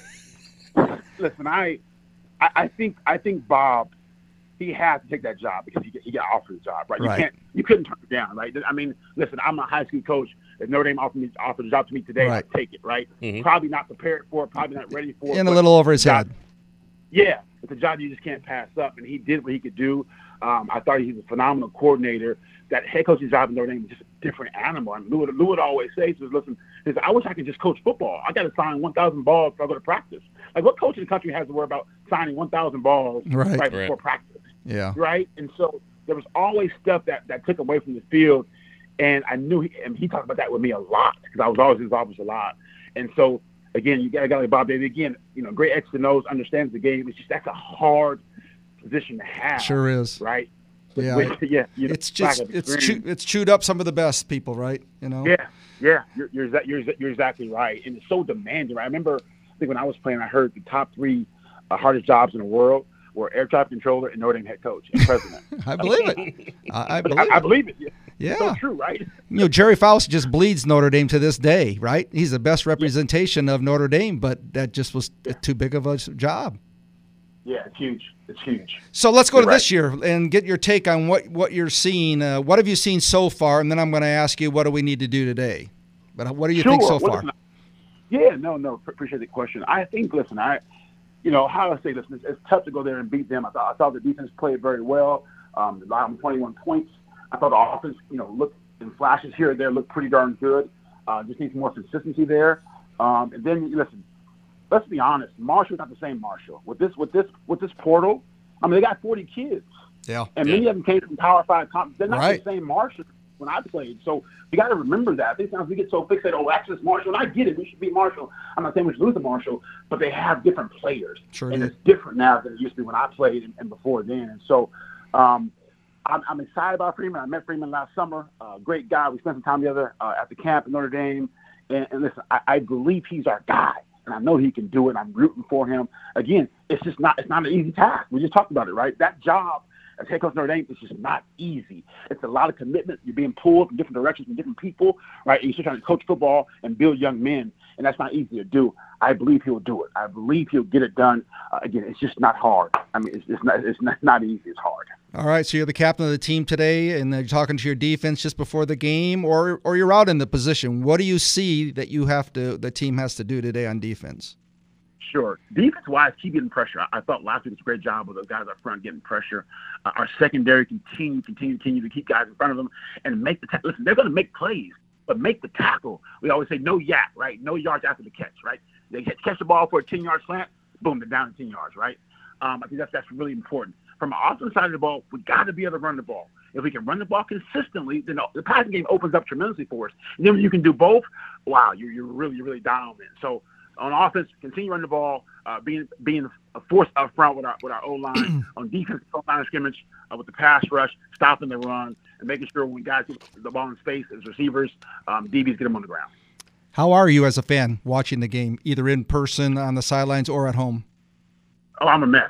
listen, I, I, I think I think Bob, he had to take that job because he, he got offered the job, right? You right. can't, you couldn't turn it down, right? I mean, listen, I'm a high school coach. If Notre Dame offered me offered the job to me today, right. I'd take it, right? Mm-hmm. Probably not prepared for it, probably not ready for it. And a little over his job, head. Yeah, it's a job you just can't pass up, and he did what he could do. Um, I thought he was a phenomenal coordinator. That head coaching job in Notre Dame was just a different animal. And Lou, Lou would always say, he says, listen, he says, I wish I could just coach football. I got to sign one thousand balls before I go to practice. Like, what coach in the country has to worry about signing one thousand balls right, right right. before practice? Yeah. Right? And so there was always stuff that, that took away from the field. And I knew he, and he talked about that with me a lot because I was always involved with a lot. And so, again, you got a guy like Bob Davie, again, you know, great X and O's, understands the game. It's just that's a hard position to have. Sure is. Right? Yeah, With, yeah. You know, it's just it's chew, it's chewed up some of the best people, right? You know. Yeah, yeah. You're you're exa- you're, you're exactly right, and it's so demanding. Right? I remember, I think when I was playing, I heard the top three uh, hardest jobs in the world were air traffic controller and Notre Dame head coach and president. I believe it. I, I believe I, it. I believe it. Yeah. Yeah. It's so true, right? You know, Jerry Faust just bleeds Notre Dame to this day, right? He's the best representation yeah. of Notre Dame, but that just was yeah. too big of a job. Yeah, it's huge. It's huge. So let's go You're to right. this year and get your take on what, what you're seeing. Uh, what have you seen so far? And then I'm going to ask you, what do we need to do today? But what do you sure. think so well, far? Listen, yeah, no, no. Appreciate the question. I think, listen, I, you know, how do I say this? It's, it's tough to go there and beat them. I thought I thought the defense played very well. Um, they allowed them twenty-one points. I thought the offense, you know, looked in flashes here and there, looked pretty darn good. Uh, just needs more consistency there. Um, and then, listen, let's be honest. Marshall's not the same Marshall. With this, with this, with this portal, I mean, they got forty kids. Yeah. And yeah. many of them came from Power Five conferences. They're not right. the same Marshall when I played. So you got to remember that. I think sometimes we get so fixated, oh, that's just Marshall. And I get it. We should beat Marshall. I'm not saying we should lose to Marshall, but they have different players. Sure and do. it's different now than it used to be when I played and, and before then. And so um, I'm, I'm excited about Freeman. I met Freeman last summer. Uh, great guy. We spent some time together uh, at the camp at Notre Dame. And, and listen, I, I believe he's our guy. And I know he can do it. I'm rooting for him. Again, it's just not it's not an easy task. We just talked about it, right? That job as head coach of Notre Dame is just not easy. It's a lot of commitment. You're being pulled in different directions from different people, right? And you're still trying to coach football and build young men, and that's not easy to do. I believe he'll do it. I believe he'll get it done. Uh, again, it's just not hard. I mean, it's, it's not it's not, not easy. It's hard. All right, so you're the captain of the team today, and you're talking to your defense just before the game, or or you're out in the position. What do you see that you have to the team has to do today on defense? Sure. Defense-wise, keep getting pressure. I, I thought last week was a great job of those guys up front getting pressure. Uh, our secondary continue, continue, continue to keep guys in front of them and make the ta- – listen, they're going to make plays, but make the tackle. We always say no yak, right? No yards after the catch, right? They catch the ball for a ten-yard slant, boom, they're down to ten yards, right? Um, I think that's that's really important. From an offensive side of the ball, we got to be able to run the ball. If we can run the ball consistently, then the passing game opens up tremendously for us. And then when you can do both, wow, you're, you're really, really dominant. So – on offense, continue running the ball, uh, being being a force up front with our with our O line. On defense, line of scrimmage uh, with the pass rush, stopping the run, and making sure when guys get the ball in space as receivers, um, D Bs get them on the ground. How are you as a fan watching the game, either in person on the sidelines or at home? Oh, I'm a mess.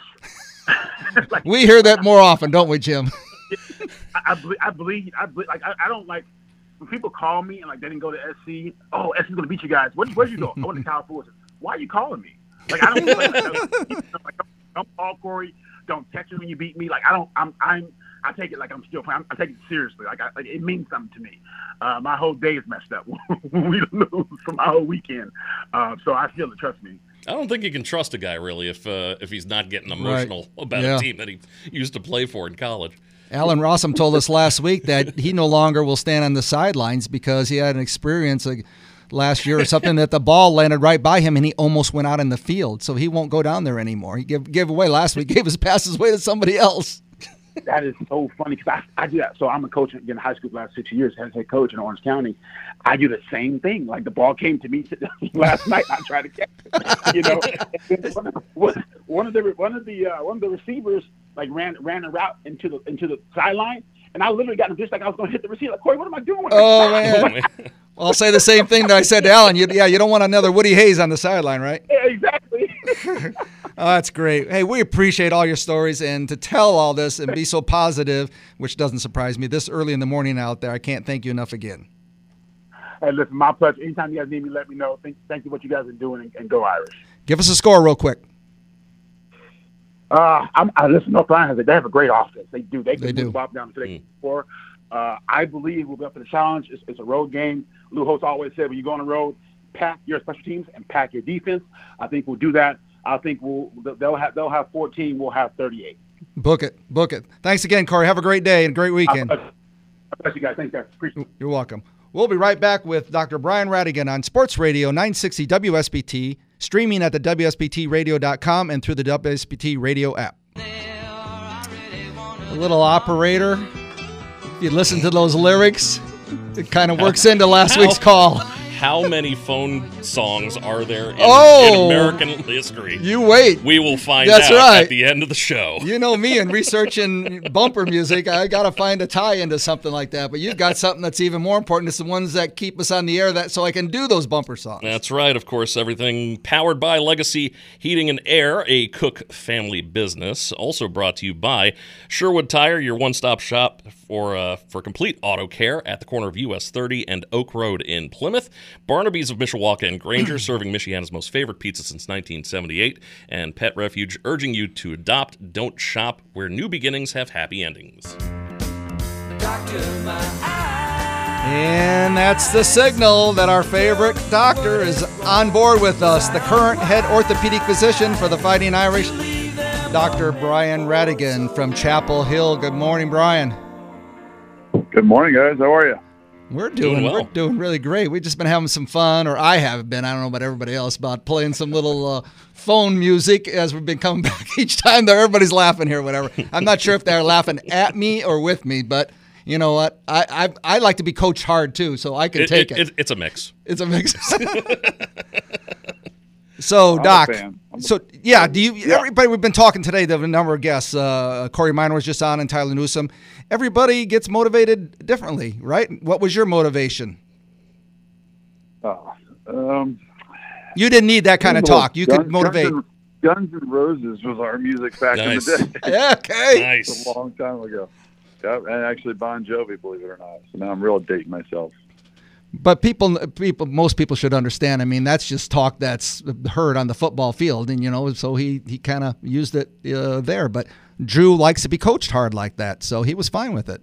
like, we hear that more often, don't we, Jim? I, I, believe, I believe. I believe. Like I, I don't like. When people call me and like they didn't go to S C, oh, S C's gonna beat you guys. Where where'd you go? I went to California. Why are you calling me? Like I don't like, like don't, don't call Corey. Don't text me when you beat me. Like I don't. I'm. I'm. I take it like I'm still playing. I take it seriously. Like, I, like it means something to me. Uh, my whole day is messed up when we lose from my whole weekend. Uh, so I feel it. Trust me. I don't think you can trust a guy really if uh, if he's not getting emotional right. about yeah. a team that he used to play for in college. Alan Rossum told us last week that he no longer will stand on the sidelines because he had an experience like last year or something that the ball landed right by him and he almost went out in the field. So he won't go down there anymore. He gave, gave away last week, gave his passes away to somebody else. That is so funny because I, I do that. So I'm a coach in high school for the last six years, as head coach in Orange County. I do the same thing. Like the ball came to me last night, I tried to catch it. You know, one of, one of the one of the uh, one of the receivers like ran ran a route into the into the sideline, and I literally got in just like I was going to hit the receiver. Like, Corey, what am I doing? Oh man. Well, I'll say the same thing that I said to Alan. You, yeah, you don't want another Woody Hayes on the sideline, right? Yeah, exactly. Oh, that's great. Hey, we appreciate all your stories and to tell all this and be so positive, which doesn't surprise me, this early in the morning out there. I can't thank you enough again. Hey, listen, my pleasure. Anytime you guys need me, let me know. Thank, thank you for what you guys are doing, and, and go Irish. Give us a score real quick. Uh, I'm, I listen. North Carolina has a, they have a great offense. They do. They can They move do. the ball down to the four. Uh, I believe we'll be up for the challenge. It's, it's a road game. Lou Holtz always said, when you go on the road, pack your special teams and pack your defense. I think we'll do that. I think we'll they'll have they'll have fourteen. We'll have thirty-eight. Book it. Book it. Thanks again, Corey. Have a great day and a great weekend. I, I, I bless you guys. Thanks, guys. Appreciate it. You're welcome. We'll be right back with Doctor Brian Radigan on Sports Radio nine sixty W S B T, streaming at the W S B T radio dot com and through the W S B T radio app. A little operator. If you listen to those lyrics, it kind of works into last week's call. How many phone songs are there in, Oh! in American history? You wait. We will find That's out right. at the end of the show. You know me and researching bumper music, I got to find a tie into something like that. But you've got something that's even more important. It's the ones that keep us on the air that so I can do those bumper songs. That's right. Of course, everything powered by Legacy Heating and Air, a Cook family business. Also brought to you by Sherwood Tire, your one-stop shop for uh, for complete auto care at the corner of U S thirty and Oak Road in Plymouth. Barnaby's of Mishawaka and Granger, serving Michiana's most favorite pizza since nineteen seventy-eight. And Pet Refuge, urging you to adopt, don't shop, where new beginnings have happy endings. And that's the signal that our favorite doctor is on board with us. The current head orthopedic physician for the Fighting Irish, Doctor Brian Radigan from Chapel Hill. Good morning, Brian. Good morning, guys. How are you? We're doing, Doing well. we're doing really great. We've just been having some fun, or I have been. I don't know about everybody else, about playing some little uh, phone music as we've been coming back each time. There, everybody's laughing here, whatever. I'm not sure if they're laughing at me or with me, but you know what? I I, I like to be coached hard too, so I can It- take it- it. it- It's a mix. It's a mix. So, I'm a Doc, fan. I'm a- so yeah, do you? Yeah. Everybody, we've been talking today. There have a number of guests. Uh, Corey Minor was just on, and Tyler Newsome. Everybody gets motivated differently, right? What was your motivation? Oh, um, You didn't need that kind of Guns- talk. You could Guns- motivate. Guns N', Guns N' Roses was our music back Nice. in the day. Yeah, okay. Nice. A long time ago. Yeah, and actually Bon Jovi, believe it or not. So now I'm real dating myself. But people, people, most people should understand. I mean, that's just talk that's heard on the football field, and you know, so he he kind of used it uh, there. But Drew likes to be coached hard like that, so he was fine with it.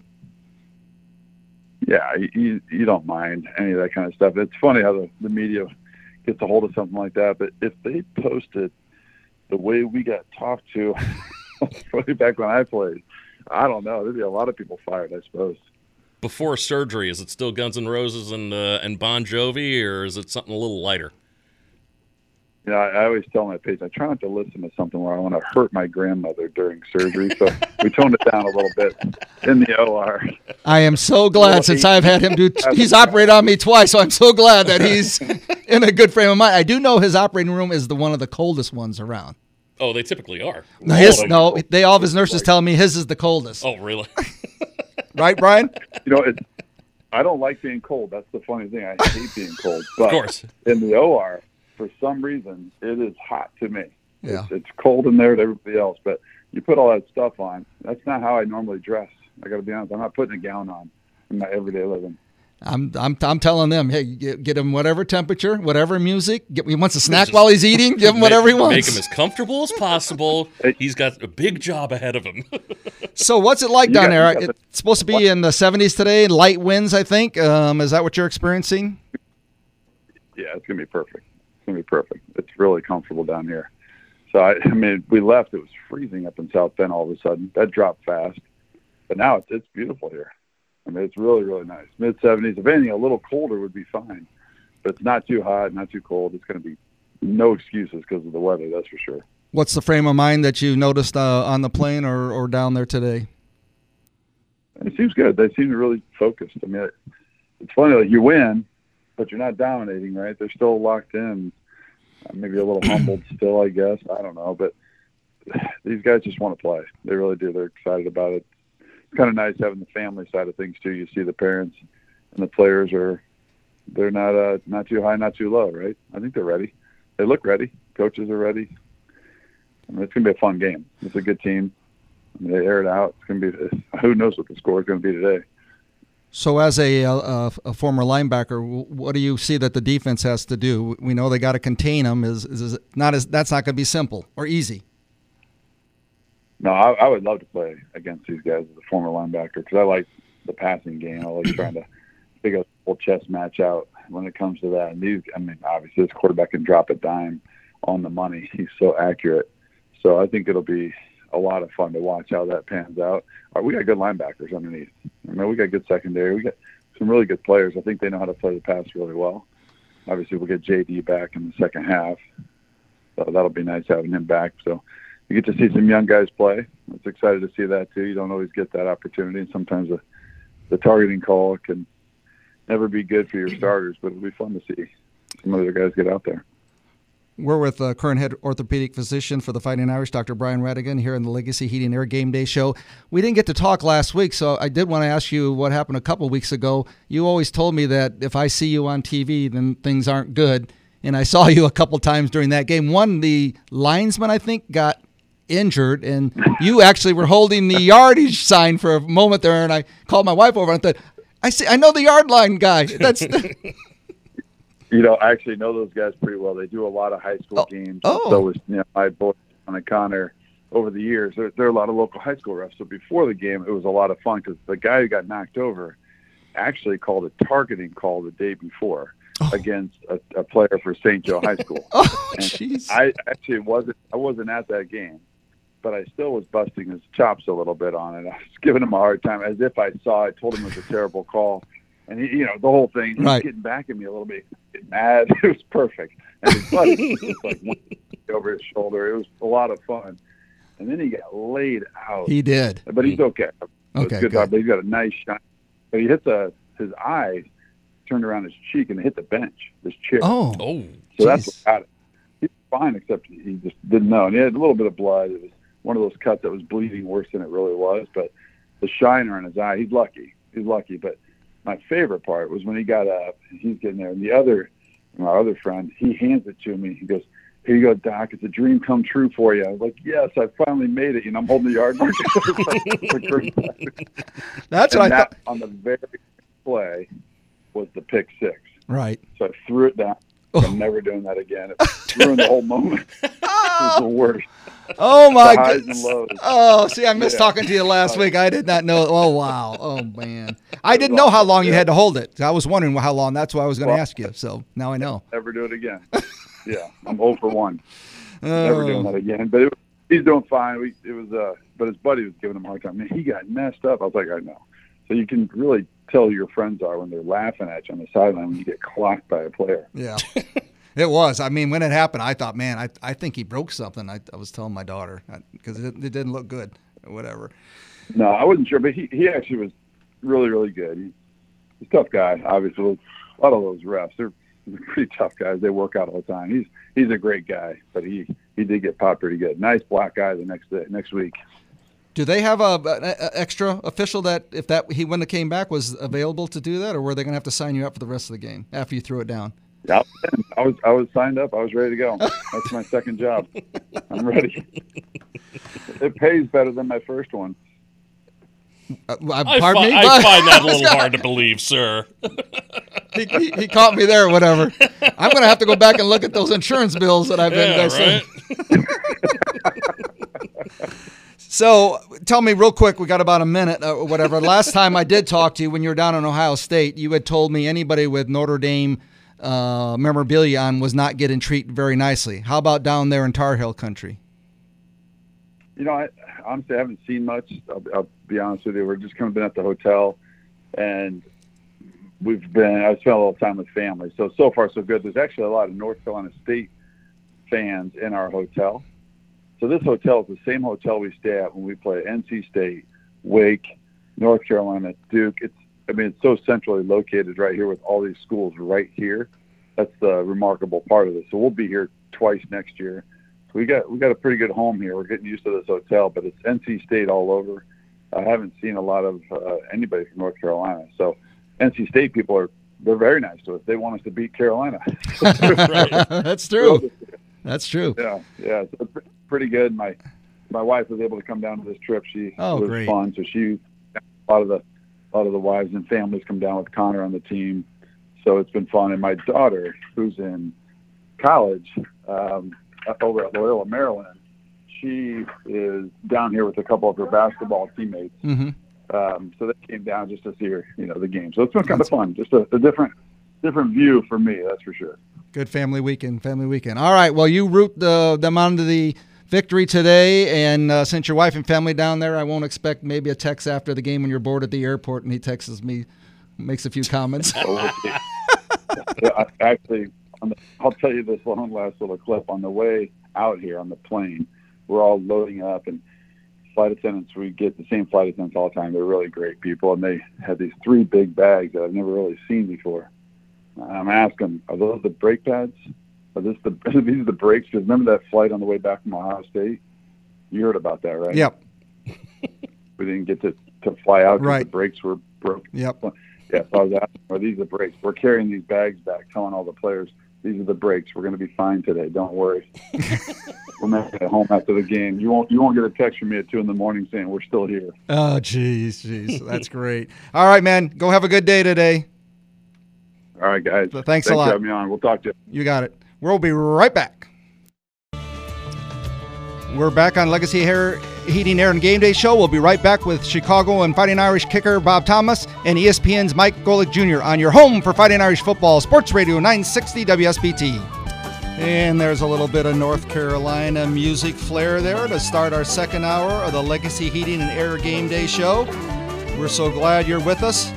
Yeah, you, you, you don't mind any of that kind of stuff. It's funny how the, the media gets a hold of something like that. But if they posted the way we got talked to way back when I played, I don't know. There'd be a lot of people fired, I suppose. Before surgery, is it still Guns N' Roses and uh, and Bon Jovi, or is it something a little lighter? You know, I, I always tell my patients, I try not to listen to something where I want to hurt my grandmother during surgery. So we toned it down a little bit in the O R. I am so glad Well, since he- I've had him do. He's operated on me twice, so I'm so glad that he's in a good frame of mind. I do know his operating room is the one of the coldest ones around. Oh, they typically are. No, All his, of them. no, they all of his nurses tell me his is the coldest. Oh, really? Right, Brian? You know, it's, I don't like being cold. That's the funny thing. I hate being cold. But Of course. in the O R, for some reason, it is hot to me. Yeah. It's, it's cold in there to everybody else. But you put all that stuff on. That's not how I normally dress. I got to be honest. I'm not putting a gown on in my everyday living. I'm I'm I'm telling them, hey, get, get him whatever temperature, whatever music. Get, he wants a snack Just while he's eating. Give him whatever he Make- wants. Make him as comfortable as possible. He's got a big job ahead of him. So what's it like You down got- there? you got It's supposed to be in the seventies today, light winds, I think. Um, is that what you're experiencing? Yeah, it's gonna be perfect. It's gonna be perfect. It's really comfortable down here. So I, I mean, we left. It was freezing up in South Bend all of a sudden. That dropped fast, but now it's it's beautiful here. I mean, it's really really nice. Mid seventies. If anything, a little colder would be fine. But it's not too hot, not too cold. It's going to be no excuses because of the weather, that's for sure. What's the frame of mind that you noticed uh, on the plane or, or down there today? It seems good. They seem really focused. I mean, it, it's funny, like you win, but you're not dominating, right? They're still locked in, uh, maybe a little humbled still, I guess. I don't know. But these guys just want to play. They really do. They're excited about it. It's kind of nice having the family side of things, too. You see the parents and the players are they're not uh, not too high, not too low, right? I think they're ready. They look ready. Coaches are ready. I mean, it's going to be a fun game. It's a good team. I mean, they air it out. It's going to be – who knows what the score is going to be today. So as a, a, a former linebacker, what do you see that the defense has to do? We know they got to contain them. Is, is, is not as that's not going to be simple or easy. No, I, I would love to play against these guys as a former linebacker because I like the passing game. I like trying to figure a full chess match out when it comes to that. And these, I mean, obviously this quarterback can drop a dime on the money. He's so accurate. So I think it'll be a lot of fun to watch how that pans out. Uh, we got good linebackers underneath. I mean, we got good secondary. We got some really good players. I think they know how to play the pass really well. Obviously, we'll get J D back in the second half. So that'll be nice having him back. So you get to see some young guys play. It's excited to see that, too. You don't always get that opportunity. And sometimes the, the targeting call can never be good for your starters, but it'll be fun to see some other guys get out there. We're with uh, current head orthopedic physician for the Fighting Irish, Doctor Brian Radigan, here in the Legacy Heating Air Game Day Show. We didn't get to talk last week, so I did want to ask you what happened a couple weeks ago. You always told me that if I see you on T V, then things aren't good, and I saw you a couple times during that game. One, the linesman, I think, got injured, and you actually were holding the yardage sign for a moment there, and I called my wife over and I thought, I see, I know the yard line guy. That's You know, I actually know those guys pretty well. They do a lot of high school oh. games. Oh. So was, you know, my boy, John Connor, over the years. There, there are a lot of local high school refs. So before the game, it was a lot of fun because the guy who got knocked over actually called a targeting call the day before oh. against a, a player for Saint Joe High School. Oh, jeez. I actually wasn't. I wasn't at that game, but I still was busting his chops a little bit on it. I was giving him a hard time as if I saw it. Told him it was a terrible call. And, he, you know, the whole thing, he was right. getting back at me a little bit, getting mad. It was perfect. And his buddy was like one over his shoulder. It was a lot of fun. And then he got laid out. He did. But he's okay. Okay, good. good. But he's got a nice shine. But he hit the, his eye turned around his cheek and hit the bench, this chair. Oh. Oh. So that's what got it. He was fine, except he just didn't know. And he had a little bit of blood. It was one of those cuts that was bleeding worse than it really was. But the shiner in his eye, he's lucky. He's lucky. But my favorite part was when he got up and he's getting there. And the other, my other friend, he hands it to me. He goes, "Here you go, Doc. It's a dream come true for you." I was like, "Yes, I finally made it." You know, I'm holding the yard marker. That's and what I that, thought. On the very play was the pick six. Right. So I threw it down. Oh. I'm never doing that again. It ruined the whole moment. It was the worst. Oh, my The highs goodness. and lows. Oh, see, I missed Yeah. talking to you last week. I did not know. Oh, wow. Oh, man. I didn't know how long you Yeah. had to hold it. I was wondering how long. That's why I was going to Well, ask you. So now I know. Never do it again. Yeah, I'm zero for one. Oh. Never doing that again. But it, he's doing fine. We, it was, uh, but his buddy was giving him a hard time. Man, he got messed up. I was like, I know. So you can really tell who your friends are when they're laughing at you on the sideline when you get clocked by a player. Yeah. It was. I mean, when it happened, I thought, man, I I think he broke something. I, I was telling my daughter because it, it didn't look good or whatever. No, I wasn't sure, but he, he actually was really, really good. He, he's a tough guy, obviously. A lot of those refs, they're, they're pretty tough guys. They work out all the time. He's he's a great guy, but he, he did get popped pretty good. Nice black guy the next day, next week. Do they have a, an extra official that if that he wouldn't have came back was available to do that, or were they going to have to sign you up for the rest of the game after you threw it down? Yep. I was I was signed up. I was ready to go. That's my second job. I'm ready. It pays better than my first one. Uh, I, pardon fi- me? I find that a little hard to believe, sir. he, he, he caught me there, whatever. I'm going to have to go back and look at those insurance bills that I've been. Yeah, right? So tell me real quick, we got about a minute or whatever. Last time I did talk to you when you were down in Ohio State, you had told me anybody with Notre Dame uh, memorabilia on was not getting treated very nicely. How about down there in Tar Heel country? You know, I honestly haven't seen much. I'll, I'll be honest with you. We're just kind of been at the hotel, and we've been, I spent a little time with family. So, so far so good. There's actually a lot of North Carolina State fans in our hotel. So this hotel is the same hotel we stay at when we play N C State, Wake, North Carolina, Duke. It's, I mean, it's so centrally located right here with all these schools right here. That's the remarkable part of this. So we'll be here twice next year. So we got we got a pretty good home here. We're getting used to this hotel, but it's N C State all over. I haven't seen a lot of uh, anybody from North Carolina. So N C State people are they're very nice to us. They want us to beat Carolina. That's true. That's true. Yeah, yeah. So it's pretty good. My my wife was able to come down to this trip. She oh, was great. fun. So she a lot of the a lot of the wives and families come down with Connor on the team. So it's been fun. And my daughter, who's in college um, over at Loyola, Maryland, she is down here with a couple of her basketball teammates. Mm-hmm. Um, so they came down just to see her, you know, the game. So it's been kind that's of fun. Just a, a different different view for me, that's for sure. Good family weekend, family weekend. All right, well, you root the, them on to the victory today, and uh, since your wife and family down there, I won't expect maybe a text after the game when you're bored at the airport and he texts me, makes a few comments. yeah, I, actually, on the, I'll tell you this one last little clip. On the way out here on the plane, we're all loading up, and flight attendants, we get the same flight attendants all the time. They're really great people, and they had these three big bags that I've never really seen before. I'm asking, are those the brake pads? Are this the these are the brakes? Because remember that flight on the way back from Ohio State? You heard about that, right? Yep. We didn't get to, to fly out because right. the brakes were broken. Yep. Yeah, so I was asking, are these the brakes? We're carrying these bags back, telling all the players, these are the brakes. We're going to be fine today. Don't worry. We'll make it home after the game. You won't you won't get a text from me at two in the morning saying we're still here. Oh, jeez, jeez. That's great. All right, man. Go have a good day today. All right, guys. Thanks, Thanks a lot. for having me on. We'll talk to you. You got it. We'll be right back. We're back on Legacy Hair Heating, Air, and Game Day Show. We'll be right back with Chicago and Fighting Irish kicker Bob Thomas and E S P N's Mike Golick Junior on your home for Fighting Irish football, Sports Radio nine sixty W S B T. And there's a little bit of North Carolina music flair there to start our second hour of the Legacy Heating and Air Game Day Show. We're so glad you're with us.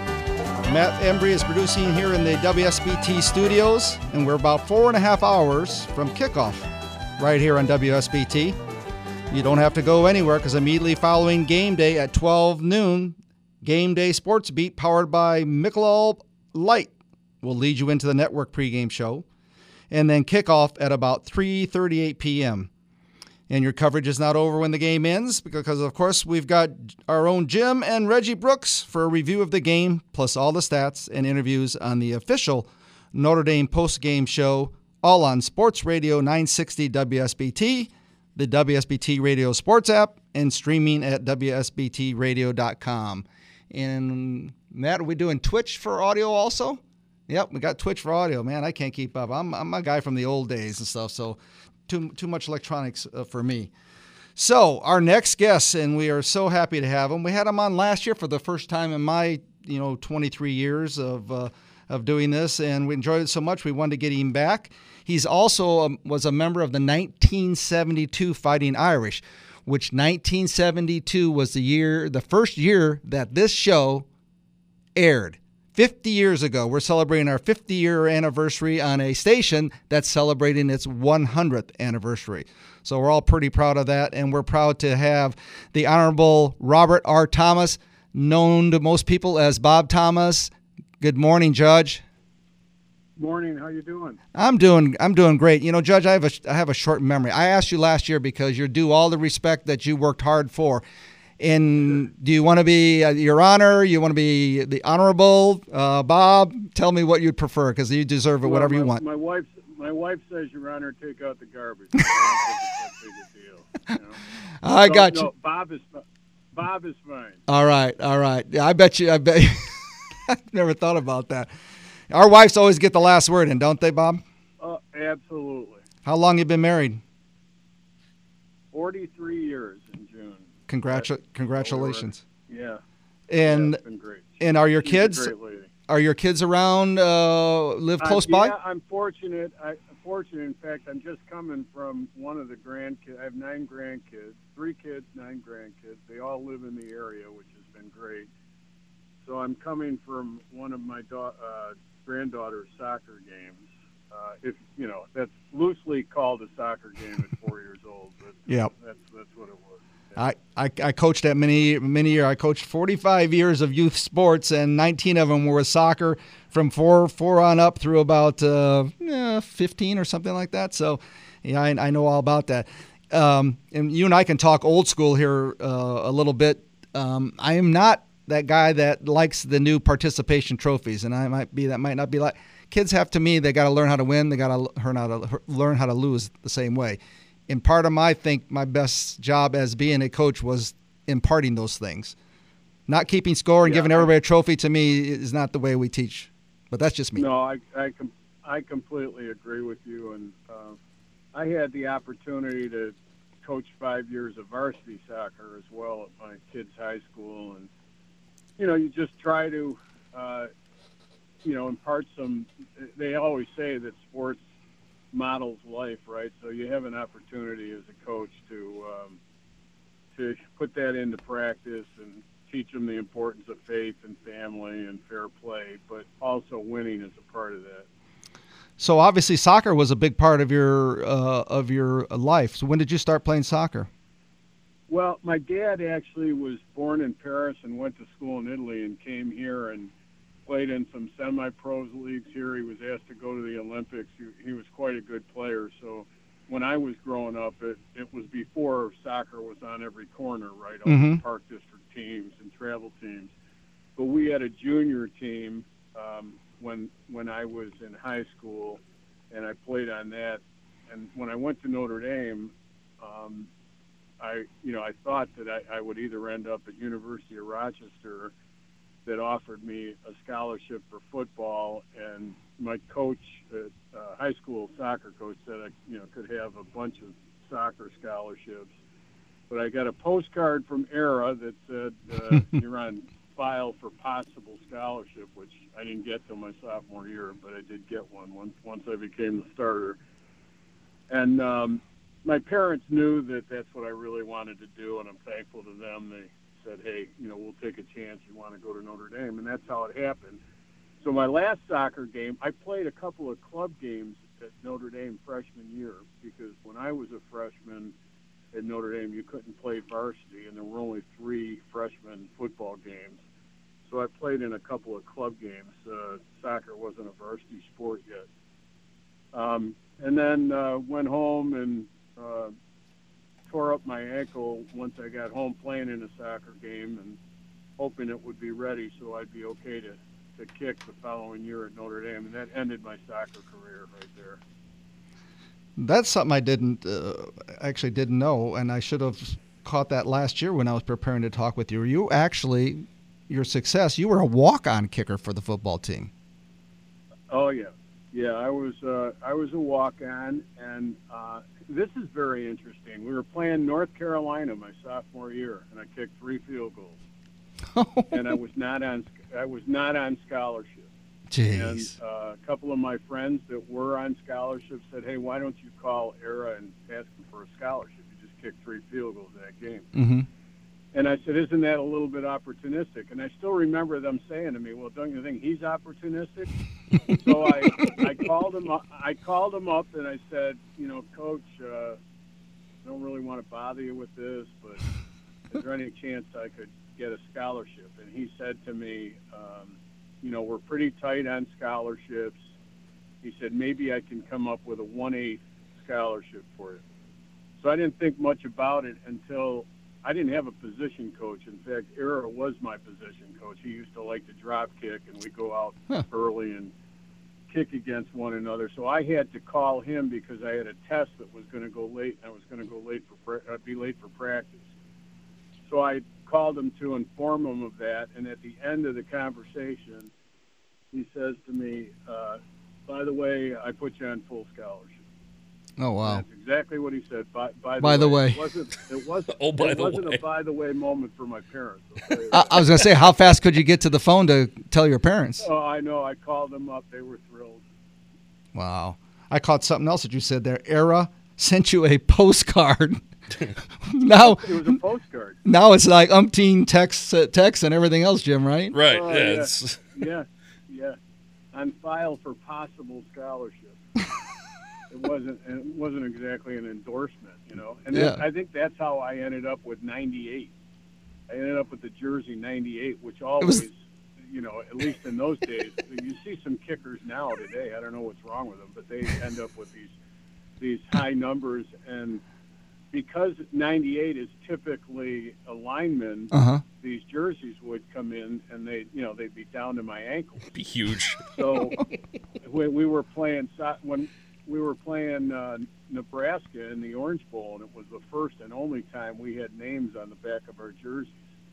Matt Embry is producing here in the W S B T studios, and we're about four and a half hours from kickoff right here on W S B T. You don't have to go anywhere because immediately following game day at twelve noon, Game Day Sports Beat powered by Michelob Light will lead you into the network pregame show, and then kickoff at about three thirty-eight p.m. And your coverage is not over when the game ends because, of course, we've got our own Jim and Reggie Brooks for a review of the game, plus all the stats and interviews on the official Notre Dame post-game show, all on Sports Radio nine sixty W S B T, the W S B T Radio Sports app, and streaming at W S B T radio dot com. And, Matt, are we doing Twitch for audio also? Yep, we got Twitch for audio. Man, I can't keep up. I'm, I'm a guy from the old days and stuff, so too too much electronics uh, for me. So our next guest, and we are so happy to have him. We had him on last year for the first time in my you know twenty-three years of uh, of doing this, and we enjoyed it so much we wanted to get him back. He's also um, was a member of the nineteen seventy-two Fighting Irish, which nineteen seventy-two was the year, the first year that this show aired. fifty years ago, we're celebrating our fifty-year anniversary on a station that's celebrating its one hundredth anniversary. So we're all pretty proud of that, and we're proud to have the Honorable Robert R. Thomas, known to most people as Bob Thomas. Good morning, Judge. Morning. How you doing? I'm doing. I'm doing great. You know, Judge, I have a I have a short memory. I asked you last year because you're due all the respect that you worked hard for. And do you want to be uh, Your Honor? You want to be the Honorable uh, Bob? Tell me what you'd prefer, because you deserve it, well, whatever my, you want. My wife, my wife says, Your Honor, take out the garbage. I don't think it's that big a deal. You know? I so, got no, you. Bob is Bob is fine. All right, all right. Yeah, I bet you. I bet. I've never thought about that. Our wives always get the last word in, don't they, Bob? Uh, absolutely. How long you been married? Forty-three years in June. Congratu- congratulations. Yeah. And yeah, it's been great. and are your She's kids a great lady. are your kids around? Uh, live close uh, by? Yeah, I'm fortunate. I, I'm fortunate. In fact, I'm just coming from one of the grandkids. I have nine grandkids, three kids, nine grandkids. They all live in the area, which has been great. So I'm coming from one of my da- uh, granddaughter's soccer games. Uh, if you know, that's loosely called a soccer game at four years old, but Yep. that's that's what it was. I, I, I coached that many many years. I coached forty-five years of youth sports, and nineteen of them were soccer from four four on up through about uh, eh, fifteen or something like that. So, yeah, I, I know all about that. Um, and you and I can talk old school here uh, a little bit. Um, I am not that guy that likes the new participation trophies, and I might be that might not be like kids have to me. They got to learn how to win. They got to learn how to learn how to lose the same way. And part of my think my best job as being a coach was imparting those things. Not keeping score and Yeah, giving everybody a trophy to me is not the way we teach. But that's just me. No, I I, com- I completely agree with you. And uh, I had the opportunity to coach five years of varsity soccer as well at my kids' high school. And, you know, you just try to, uh, you know, impart some – they always say that sports models life, right? So you have an opportunity as a coach to um, to put that into practice and teach them the importance of faith and family and fair play, but also winning is a part of that. So obviously soccer was a big part of your uh, of your life. So when did you start playing soccer? Well, my dad actually was born in Paris and went to school in Italy and came here and played in some semi-pros leagues here. He was asked to go to the Olympics. He, he was quite a good player. So when I was growing up, it, it was before soccer was on every corner, right? All Mm-hmm. the park district teams and travel teams. But we had a junior team um, when when I was in high school, and I played on that. And when I went to Notre Dame, um, I you know I thought that I, I would either end up at University of Rochester, that offered me a scholarship for football, and my coach, uh, uh, high school soccer coach, said I you know could have a bunch of soccer scholarships. But I got a postcard from ERA that said uh, you're on file for possible scholarship, which I didn't get till my sophomore year, but I did get one once once I became the starter. And um, my parents knew that that's what I really wanted to do, and I'm thankful to them. They said, hey, you know, we'll take a chance. You want to go to Notre Dame? And that's how it happened. So my last soccer game, I played a couple of club games at Notre Dame freshman year, because when I was a freshman at Notre Dame, you couldn't play varsity, and there were only three freshman football games. So I played in a couple of club games. Uh, soccer wasn't a varsity sport yet. Um, and then uh, went home and uh, tore up my ankle once I got home playing in a soccer game, and hoping it would be ready so I'd be okay to, to kick the following year at Notre Dame. And that ended my soccer career right there. That's something I didn't uh, actually didn't know, and I should have caught that last year when I was preparing to talk with you. You actually, your success, you were a walk-on kicker for the football team. Oh yeah, yeah. I was uh, I was a walk-on, and uh, this is very interesting. We were playing North Carolina my sophomore year, and I kicked three field goals, and I was not on I was not on scholarship. Jeez. And uh, a couple of my friends that were on scholarship said, "Hey, why don't you call ERA and ask them for a scholarship? You just kicked three field goals that game." Mm-hmm. And I said, "Isn't that a little bit opportunistic?" And I still remember them saying to me, "Well, don't you think he's opportunistic?" So I, I called him. Up, I called him up and I said, "You know, Coach, uh, I don't really want to bother you with this, but is there any chance I could get a scholarship?" And he said to me, um, "You know, we're pretty tight on scholarships." He said, "Maybe I can come up with a one-eighth scholarship for you." So I didn't think much about it until I didn't have a position coach. In fact, ERA was my position coach. He used to like to drop kick, and we'd go out Huh. early and kick against one another. So I had to call him because I had a test that was going to go late, and I was going to go late for pra- uh, be late for practice. So I called him to inform him of that, and at the end of the conversation, he says to me, uh, "By the way, I put you on full scholarship." Oh, wow. That's exactly what he said. By, by, the, By the way, way. it wasn't. It wasn't. Oh, by it the wasn't way. a by the way moment for my parents. I'll tell you I, that. I was going to say, how fast could you get to the phone to tell your parents? Oh, I know. I called them up. They were thrilled. Wow. I caught something else that you said there. ERA sent you a postcard now It was a postcard. now it's like umpteen texts, uh, texts and everything else, Jim, right? Right. Oh, yeah. yeah. It's, Yeah, yeah. On file for possible scholarship. It wasn't. It wasn't exactly an endorsement, you know. And Yeah. that, I think that's how I ended up with ninety-eight. I ended up with the jersey ninety-eight, which always, was- you know, at least in those days, you see some kickers now today. I don't know what's wrong with them, but they end up with these these high numbers, and because ninety-eight is typically a lineman, Uh-huh. these jerseys would come in and they, you know, they'd be down to my ankles. be huge. So when we were playing so- when we were playing uh, Nebraska in the Orange Bowl, and it was the first and only time we had names on the back of our jerseys.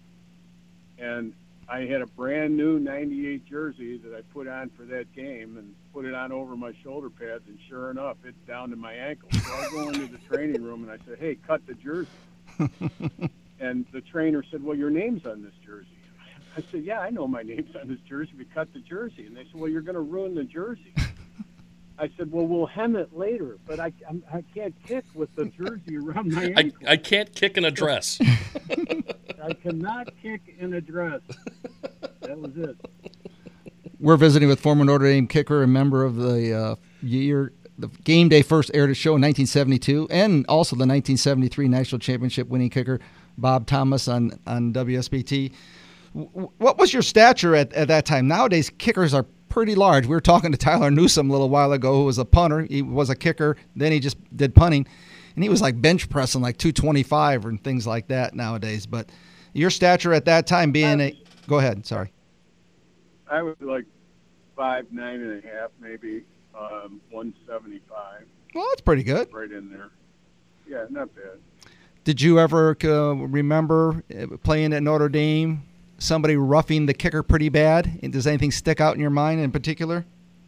And I had a brand new ninety-eight jersey that I put on for that game and put it on over my shoulder pads, and sure enough, it's down to my ankles. So I go into the training room and I said, "Hey, cut the jersey." And the trainer said, "Well, your name's on this jersey." I said, "Yeah, I know my name's on this jersey. We cut the jersey." And they said, "Well, you're going to ruin the jersey." I said, "Well, we'll hem it later, but I, I'm, I can't kick with the jersey around my I, ankle. I can't kick in a dress. I cannot kick in a dress." That was it. We're visiting with former Notre Dame kicker and member of the uh, year, the Game Day first aired a show in nineteen seventy-two, and also the nineteen seventy-three National Championship winning kicker, Bob Thomas on, on W S B T. W- what was your stature at, at that time? Nowadays, kickers are pretty large. We were talking to Tyler Newsome a little while ago, who was a punter. He was a kicker. Then he just did punting. And he was like bench pressing like two twenty-five and things like that nowadays. But your stature at that time being a... Go ahead. Sorry. I was like five nine and a half, maybe um, one seventy-five, Well, that's pretty good. right in there. Yeah, not bad. Did you ever uh, remember uh, playing at Notre Dame, somebody roughing the kicker pretty bad? And does anything stick out in your mind in particular?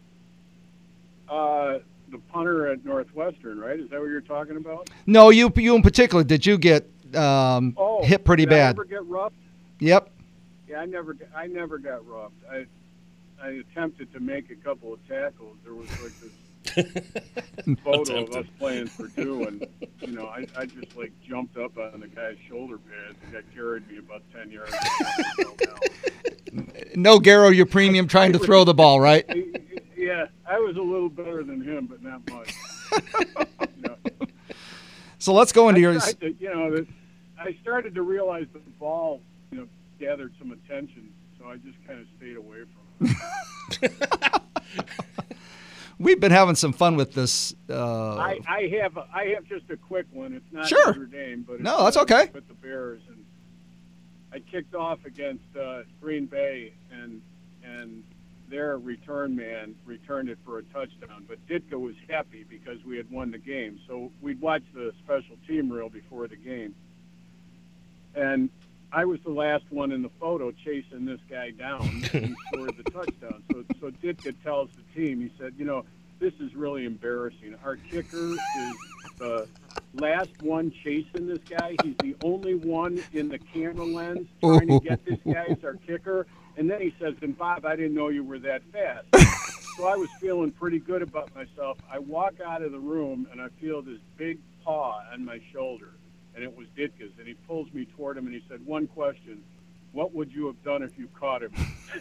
Uh, the punter at Northwestern, right? Is that what you're talking about? No, you you in particular. Did you get um, Oh, hit pretty did I bad? ever get roughed? Yep. Yeah, I never, I never got roughed. I, I attempted to make a couple of tackles. There was like this photo of us playing Purdue, and you know, I, I just like jumped up on the guy's shoulder pads. The guy carried me about ten yards. And I fell down. No Garrow, your premium trying to throw the ball, right? Yeah, I was a little better than him, but not much. You know, So let's go into I your. tried to, you know, that I started to realize that the ball, you know, gathered some attention, so I just kind of stayed away from it. We've been having some fun with this. Uh, I, I have a, I have just a quick one. It's not Sure. Notre Dame, but it's No, that's uh, okay. with the Bears, and I kicked off against uh, Green Bay, and and their return man returned it for a touchdown. But Ditka was happy because we had won the game, so we'd watch the special team reel before the game, and I was the last one in the photo chasing this guy down, and he scored the touchdown. So, so Ditka tells the team, he said, you know, this is really embarrassing. Our kicker is the last one chasing this guy. He's the only one in the camera lens trying to get this guy as our kicker. And then he says, and Bob, I didn't know you were that fast. So I was feeling pretty good about myself. I walk out of the room, and I feel this big paw on my shoulder. And it was Ditka's, and he pulls me toward him, and he said, one question, what would you have done if you caught him?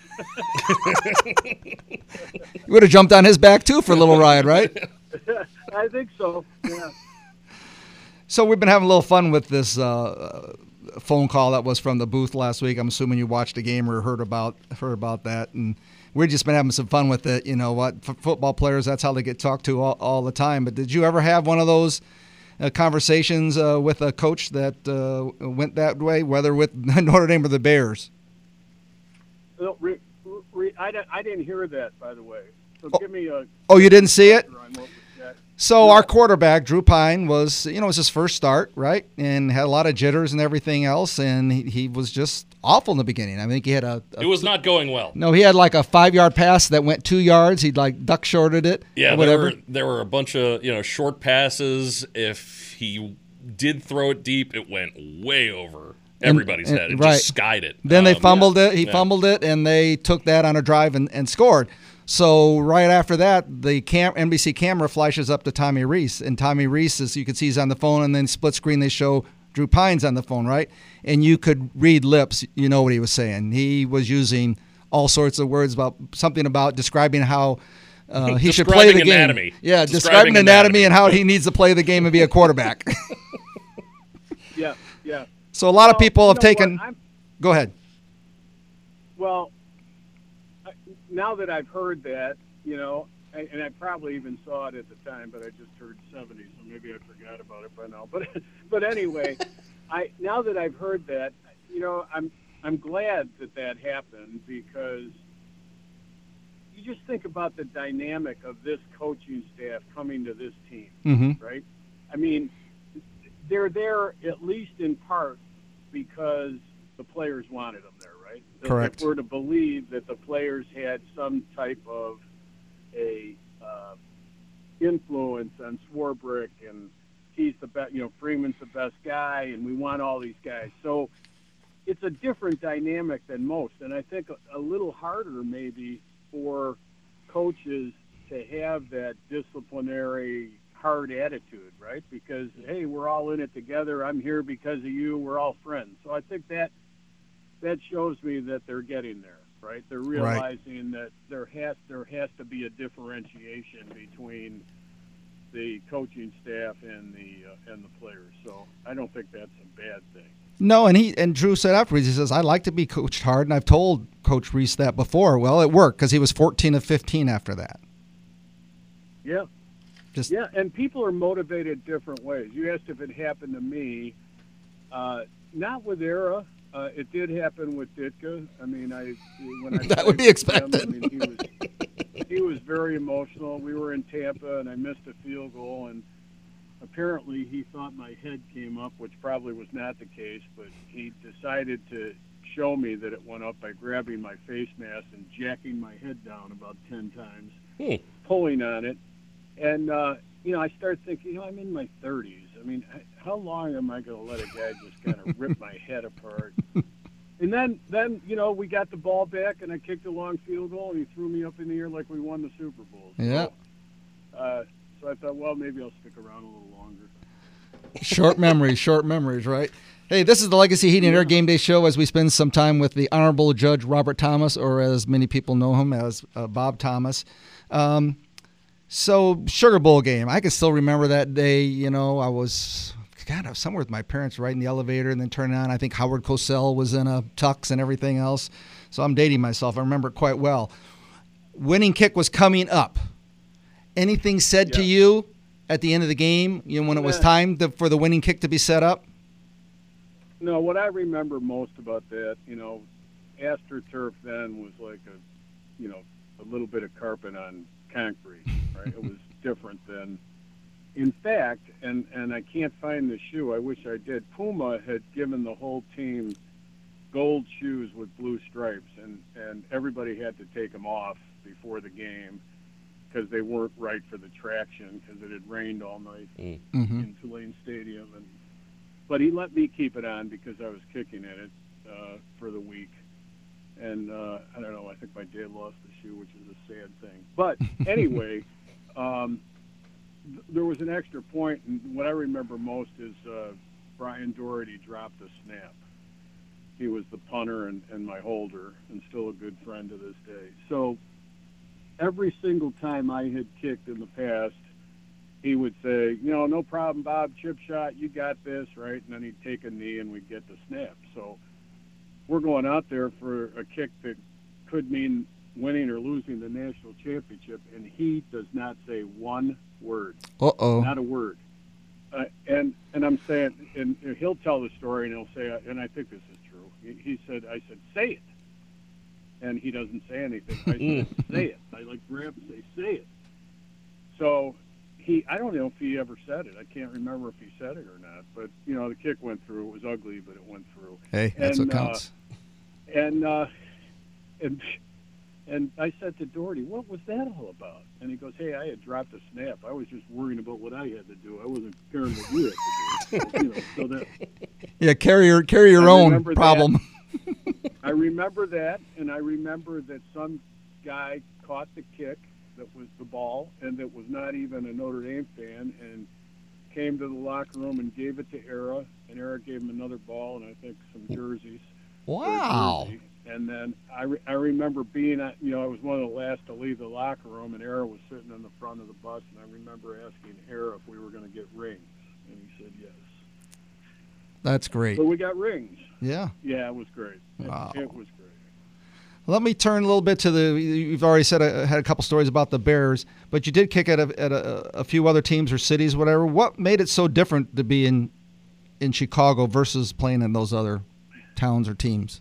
you would have jumped on his back, too, for a little ride, right? I think so, yeah. So we've been having a little fun with this uh, phone call that was from the booth last week. I'm assuming you watched the game or heard about heard about that. And we've just been having some fun with it. You know what? F- football players, that's how they get talked to all, all the time. But did you ever have one of those Uh, conversations uh, with a coach that uh, went that way, whether with Notre Dame or the Bears? No, re, re, I, didn't, I didn't hear that, by the way. So Oh. give me a... Oh, you didn't see it? on what was that. So our quarterback, Drew Pine, was, you know, it was his first start, right? And had a lot of jitters and everything else, and he, he was just awful in the beginning. I think he had a, a It was not going well. no, he had like a five-yard pass that went two yards. He'd like duck shorted it. Yeah, or whatever. there were there were a bunch of you know short passes. If he did throw it deep, it went way over everybody's and- head. It right. just skied it. Then they Um, fumbled yeah, it. He yeah. fumbled it, and they took that on a drive and, and scored. So right after that, the cam- N B C camera flashes up to Tommy Rees, and Tommy Rees, as you can see, he's on the phone, and then split screen they show Drew Pines on the phone, right? And you could read lips, you know what he was saying. He was using all sorts of words about something about describing how uh, he should play the game. Anatomy. Yeah, describing, describing anatomy, anatomy and how he needs to play the game and be a quarterback. Yeah, yeah. So a lot of Well, people you have know taken. what? I'm- Go ahead. Well, I- now that I've heard that, you know, and, and I probably even saw it at the time, but I just heard seventy, so maybe I forgot about it by now. But but anyway, I now that I've heard that, you know, I'm I'm glad that that happened, because you just think about the dynamic of this coaching staff coming to this team, Mm-hmm. right? I mean, they're there at least in part because the players wanted them there, right? If- Correct. If we're to believe that the players had some type of a uh, influence on Swarbrick, and he's the best, you know, Freeman's the best guy, and we want all these guys. So it's a different dynamic than most, and I think a, a little harder maybe for coaches to have that disciplinary, hard attitude, right? Because, hey, we're all in it together. I'm here because of you. We're all friends. So I think that that shows me that they're getting there, right? They're realizing that there has there has to be a differentiation between the coaching staff and the uh, and the players. So I don't think that's a bad thing. No, and he and Drew said afterwards, he says, I like to be coached hard, and I've told Coach Rees that before. Well, it worked because he was fourteen of fifteen after that. Yeah. Just Yeah, and people are motivated different ways. You asked if it happened to me. Uh, not with Era. Uh, it did happen with Ditka. I mean, I when I That would be played with him, expected. I mean, he was he was very emotional. We were in Tampa, and I missed a field goal, and apparently he thought my head came up, which probably was not the case. But he decided to show me that it went up by grabbing my face mask and jacking my head down about ten times, Hmm. pulling on it. And, uh, you know, I start thinking, you know, I'm in my thirties. I mean, h- how long am I going to let a guy just kind of rip my head apart? And then, then, you know, we got the ball back, and I kicked a long field goal, and he threw me up in the air like we won the Super Bowl. So, Yeah. Uh, so I thought, well, maybe I'll stick around a little longer. short memories, short memories, right? Hey, this is the Legacy Heating and Air Game Day Show as we spend some time with the Honorable Judge Robert Thomas, or as many people know him as uh, Bob Thomas. Um, so, Sugar Bowl game. I can still remember that day. You know, I was, God, I was somewhere with my parents riding the elevator and then turning on. I think Howard Cosell was in a tux and everything else. So I'm dating myself. I remember it quite well. Winning kick was coming up. Anything said to Yeah. you at the end of the game, you know, when it was Yeah. time to, for the winning kick to be set up? No, what I remember most about that, you know, AstroTurf then was like a, you know, a little bit of carpet on concrete, right? It was different than, in fact, and, and I can't find the shoe. I wish I did. Puma had given the whole team gold shoes with blue stripes, and, and everybody had to take them off before the game because they weren't right for the traction because it had rained all night Mm-hmm. in Tulane Stadium. And but he let me keep it on because I was kicking at it uh, for the week. And uh, I don't know, I think my dad lost the shoe, which is a sad thing. But anyway, um, th- there was an extra point, and what I remember most is uh, Brian Doherty dropped a snap. He was the punter and, and my holder, and still a good friend to this day. So every single time I had kicked in the past, he would say, you know, no problem, Bob, chip shot, you got this, right? And then he'd take a knee and we'd get the snap. So we're going out there for a kick that could mean winning or losing the national championship, and he does not say one word. Uh-oh. Not a word. Uh, and and I'm saying, and he'll tell the story, and he'll say, and I think this is true. He, he said, I said, say it. And he doesn't say anything. I said, say it. I like grab and say, say it. So he, I don't know if he ever said it. I can't remember if he said it or not. But, you know, the kick went through. It was ugly, but it went through. Hey, that's And, what counts. Uh, and, uh, and, and I said to Doherty, what was that all about? And he goes, hey, I had dropped a snap. I was just worrying about what I had to do. I wasn't caring what you had to do. So, you know, so that, Yeah, carry your, carry your I own remember that. problem. I remember that, and I remember that some guy caught the kick that was the ball, and that was not even a Notre Dame fan, and came to the locker room and gave it to Era, and Era gave him another ball and I think some jerseys. Wow. Jersey. And then I, re- I remember being at, you know, I was one of the last to leave the locker room, and Era was sitting in the front of the bus, and I remember asking Era if we were going to get rings, and he said yes. That's great. So we got rings. Yeah. Yeah, it was great. Wow. It, it was great. Let me turn a little bit to the. You've already said uh, had a couple stories about the Bears, but you did kick at a, at a, a few other teams or cities, whatever. What made it so different to be in in Chicago versus playing in those other towns or teams?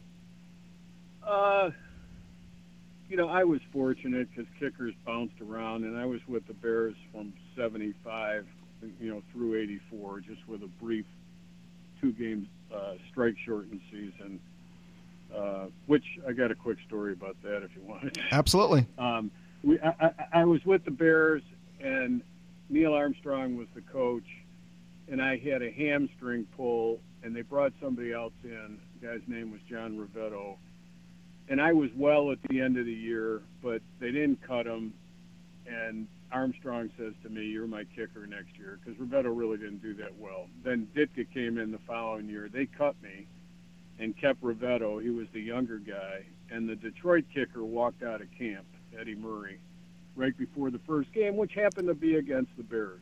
Uh, you know, I was fortunate because kickers bounced around, and I was with the Bears from seventy-five, you know, through eighty-four, just with a brief two-game uh, strike-shortened season. Uh, which I got a quick story about that if you want it. Absolutely. Um, we, I, I, I was with the Bears, and Neil Armstrong was the coach, and I had a hamstring pull, and they brought somebody else in. The guy's name was John Rivetto, and I was well at the end of the year, but they didn't cut him, and Armstrong says to me, "You're my kicker next year," because Rivetto really didn't do that well. Then Ditka came in the following year. They cut me and kept Rivetto. He was the younger guy. And the Detroit kicker walked out of camp, Eddie Murray, right before the first game, which happened to be against the Bears.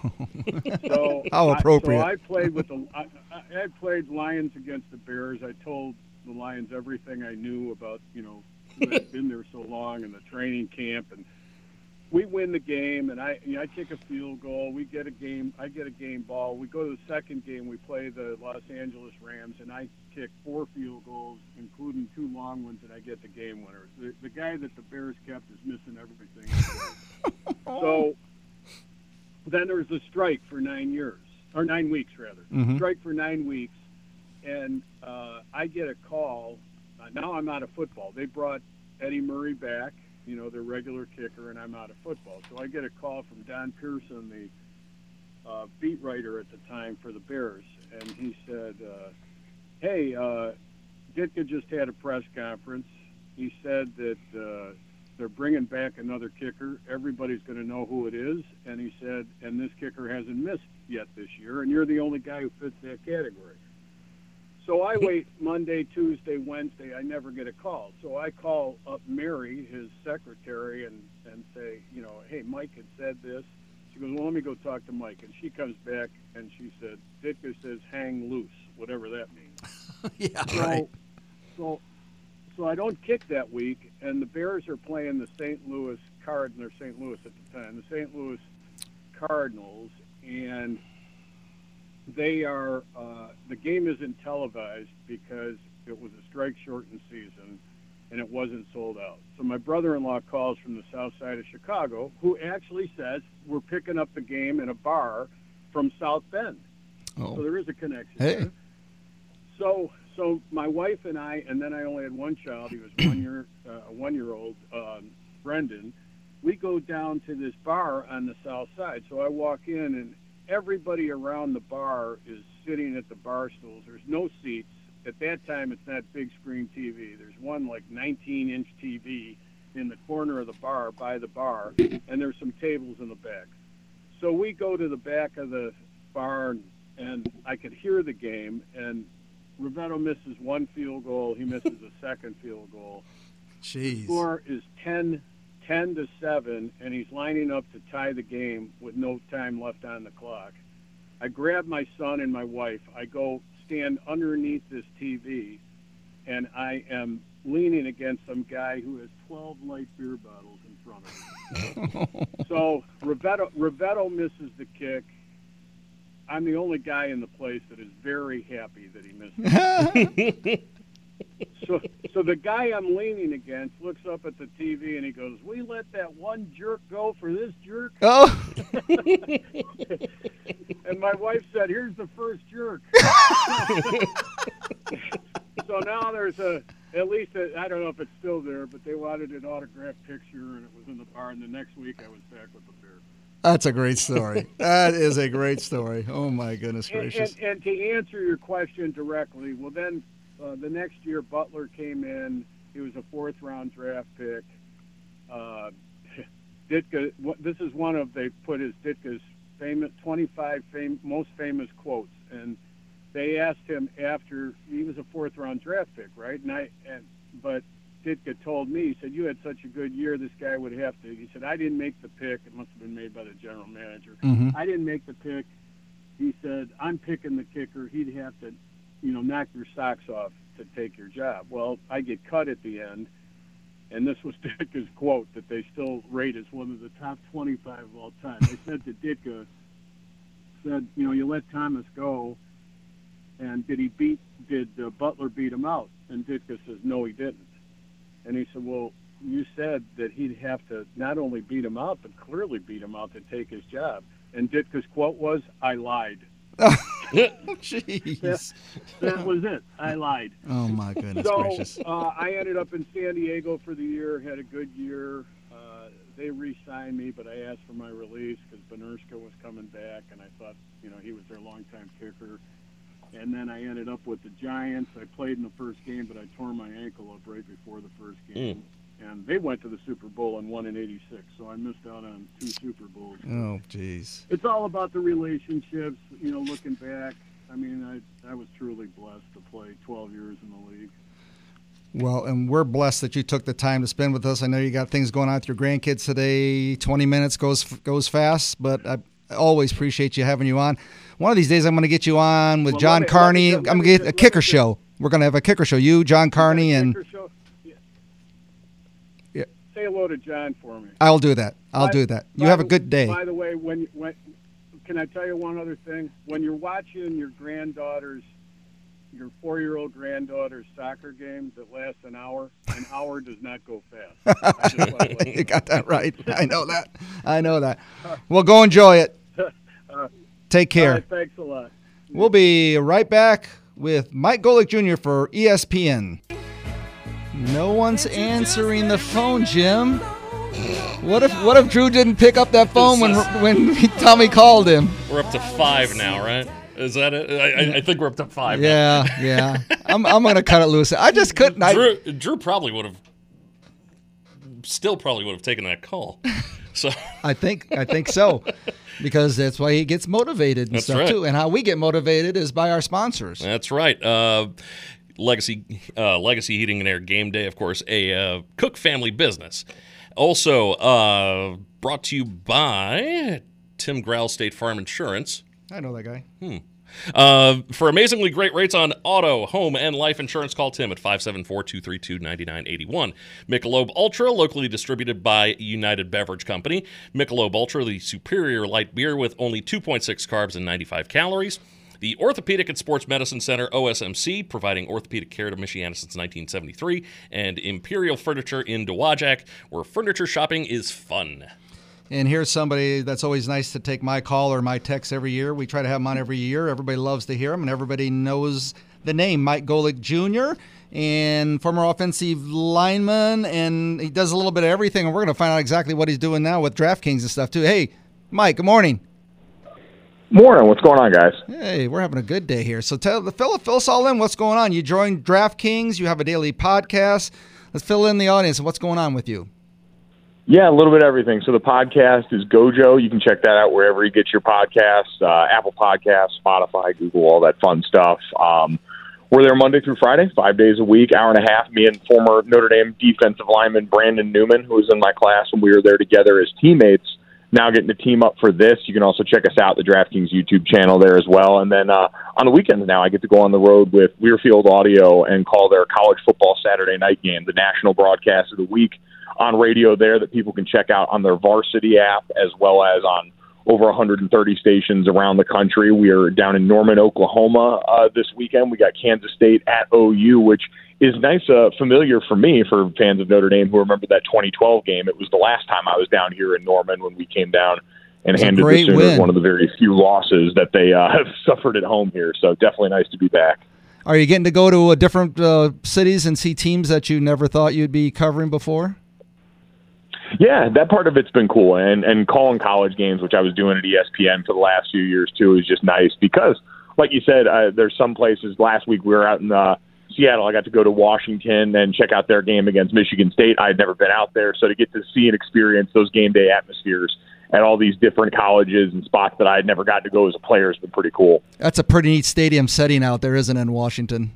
so How appropriate. I, so I played with the I, I had played Lions against the Bears. I told the Lions everything I knew about, you know, who had been there so long and the training camp, and we win the game, and I you know, I kick a field goal. We get a game. I get a game ball. We go to the second game. We play the Los Angeles Rams, and I kick four field goals, including two long ones, and I get the game winners. The, the guy that the Bears kept is missing everything. So then there was a strike for nine years, or nine weeks rather. Mm-hmm. Strike for nine weeks, and uh, I get a call. Uh, now I'm out of football. They brought Eddie Murray back, you know, their regular kicker, and I'm out of football. So I get a call from Don Pearson, the uh, beat writer at the time for the Bears, and he said, uh, hey, uh, Ditka just had a press conference. He said that uh, they're bringing back another kicker. Everybody's going to know who it is. And he said, and this kicker hasn't missed yet this year, and you're the only guy who fits that category. So I wait Monday, Tuesday, Wednesday. I never get a call. So I call up Mary, his secretary, and, and say, you know, hey, Mike had said this. She goes, well, let me go talk to Mike. And she comes back, and she said, Ditka says hang loose, whatever that means. yeah, so, right. So, so I don't kick that week, and the Bears are playing the Saint Louis Cardinals, or Saint Louis at the time, the Saint Louis Cardinals, and they are, uh, the game isn't televised because it was a strike-shortened season, and it wasn't sold out. So my brother-in-law calls from the south side of Chicago, who actually says we're picking up the game in a bar from South Bend. Oh. So there is a connection Hey. there. So, so my wife and I, and then I only had one child. He was one year, uh, a one-year-old, um, Brendan. We go down to this bar on the south side. So I walk in, and everybody around the bar is sitting at the bar stools. There's no seats. At that time, it's not big screen T V. There's one like nineteen inch T V in the corner of the bar by the bar, and there's some tables in the back. So we go to the back of the bar, and, and I could hear the game, and Rivetto misses one field goal. He misses a second field goal. Jeez. The score is ten, ten to seven, and he's lining up to tie the game with no time left on the clock. I grab my son and my wife. I go stand underneath this T V, and I am leaning against some guy who has twelve light beer bottles in front of me. So Rivetto, Rivetto misses the kick. I'm the only guy in the place that is very happy that he missed it. So, so the guy I'm leaning against looks up at the T V and he goes, "We let that one jerk go for this jerk." Oh. And my wife said, "Here's the first jerk." So now there's a, at least a, I don't know if it's still there, but they wanted an autographed picture, and it was in the bar. And the next week I was back with the beer. That's a great story. That is a great story. Oh my goodness gracious. And, and, and to answer your question directly, well then. Uh, the next year, Butler came in. He was a fourth-round draft pick, uh, Ditka. This is one of they put his Ditka's famous twenty-five fam- most famous quotes, and they asked him after he was a fourth round draft pick, right? And I and but Ditka told me, he said, "You had such a good year, this guy would have to." He said, "I didn't make the pick. It must have been made by the general manager. Mm-hmm. I didn't make the pick." He said, "I'm picking the kicker. He'd have to, you know, knock your socks off to take your job." Well, I get cut at the end, and this was Ditka's quote that they still rate as one of the top twenty-five of all time. They said to Ditka, said, "You know, you let Thomas go, and did he beat? Did uh, Butler beat him out?" And Ditka says, "No, he didn't." And he said, "Well, you said that he'd have to not only beat him out, but clearly beat him out to take his job." And Ditka's quote was, "I lied." Jeez. that, that was it. I lied. Oh, my goodness so, gracious. uh, I ended up in San Diego for the year, had a good year. Uh, they re-signed me, but I asked for my release because Benerska was coming back, and I thought, you know, he was their longtime kicker. And then I ended up with the Giants. I played in the first game, but I tore my ankle up right before the first game. Mm. And they went to the Super Bowl and won in eighty-six, so I missed out on two Super Bowls. Oh, jeez. It's all about the relationships, you know, looking back. I mean, I, I was truly blessed to play twelve years in the league. Well, and we're blessed that you took the time to spend with us. I know you got things going on with your grandkids today. twenty minutes goes goes fast, but I always appreciate you having you on. One of these days, I'm going to get you on with well, John me, Carney. me, I'm going to get a kicker show. We're going to have a kicker show. You, John Carney, and yeah. Yeah. Say hello to John for me. I'll do that. I'll by, do that. You have the, a good day. By the way, when when can I tell you one other thing? When you're watching your granddaughter's, your four-year-old granddaughter's soccer game that lasts an hour, an hour does not go fast. I just wanna let You you got that right. I know that. I know that. Well, go enjoy it. uh, Take care. All right, thanks a lot. We'll be right back with Mike Golic Junior for E S P N. No one's answering the phone, Jim. What if what if Drew didn't pick up that phone when when Tommy called him? We're up to five now, right? Is that it? I, I think we're up to five. Yeah, now. yeah. I'm I'm gonna cut it loose. I just couldn't. I, Drew, Drew probably would have, still probably would have taken that call. So I think I think so, because that's why he gets motivated and That's stuff right. too. And how we get motivated is by our sponsors. That's right. Uh, Legacy uh, Legacy Heating and Air Game Day, of course, a uh, Cook family business. Also uh, brought to you by Tim Growl State Farm Insurance. I know that guy. Hmm. Uh, for amazingly great rates on auto, home, and life insurance, call Tim at five seven four, two three two, nine nine eight one. Michelob Ultra, locally distributed by United Beverage Company. Michelob Ultra, the superior light beer with only two point six carbs and ninety-five calories. The Orthopedic and Sports Medicine Center, O S M C, providing orthopedic care to Michiana since nineteen seventy-three. And Imperial Furniture in Dowagiac, where furniture shopping is fun. And here's somebody that's always nice to take my call or my text every year. We try to have him on every year. Everybody loves to hear him, and everybody knows the name, Mike Golic Junior, and former offensive lineman, and he does a little bit of everything, and we're going to find out exactly what he's doing now with DraftKings and stuff, too. Hey, Mike, good morning. Morning. What's going on, guys? Hey, we're having a good day here. So tell the fill, fill us all in. What's going on? You joined DraftKings. You have a daily podcast. Let's fill in the audience. What's going on with you? Yeah, a little bit of everything. So the podcast is Gojo. You can check that out wherever you get your podcasts, uh, Apple Podcasts, Spotify, Google, all that fun stuff. Um, we're there Monday through Friday, five days a week, hour and a half. Me and former Notre Dame defensive lineman Brandon Newman, who was in my class when we were there together as teammates, now getting to team up for this. You can also check us out, the DraftKings YouTube channel there as well. And then uh, on the weekends now, I get to go on the road with Learfield Audio and call their college football Saturday night game, the national broadcast of the week, on radio there that people can check out on their Varsity app, as well as on over one hundred thirty stations around the country. We are down in Norman, Oklahoma uh, this weekend. We got Kansas State at O U, which is nice, uh, familiar for me, for fans of Notre Dame who remember that twenty twelve game. It was the last time I was down here in Norman when we came down and handed the Sooners win. one of the very few losses that they uh, have suffered at home here. So definitely nice to be back. Are you getting to go to uh, different uh, cities and see teams that you never thought you'd be covering before? Yeah, that part of it's been cool. And and calling college games, which I was doing at E S P N for the last few years, too, is just nice because, like you said, uh, there's some places. Last week we were out in uh, Seattle, I got to go to Washington and check out their game against Michigan State. I had never been out there, so to get to see and experience those game day atmospheres at all these different colleges and spots that I had never gotten to go as a player has been pretty cool. That's a pretty neat stadium setting out there, isn't it, in Washington?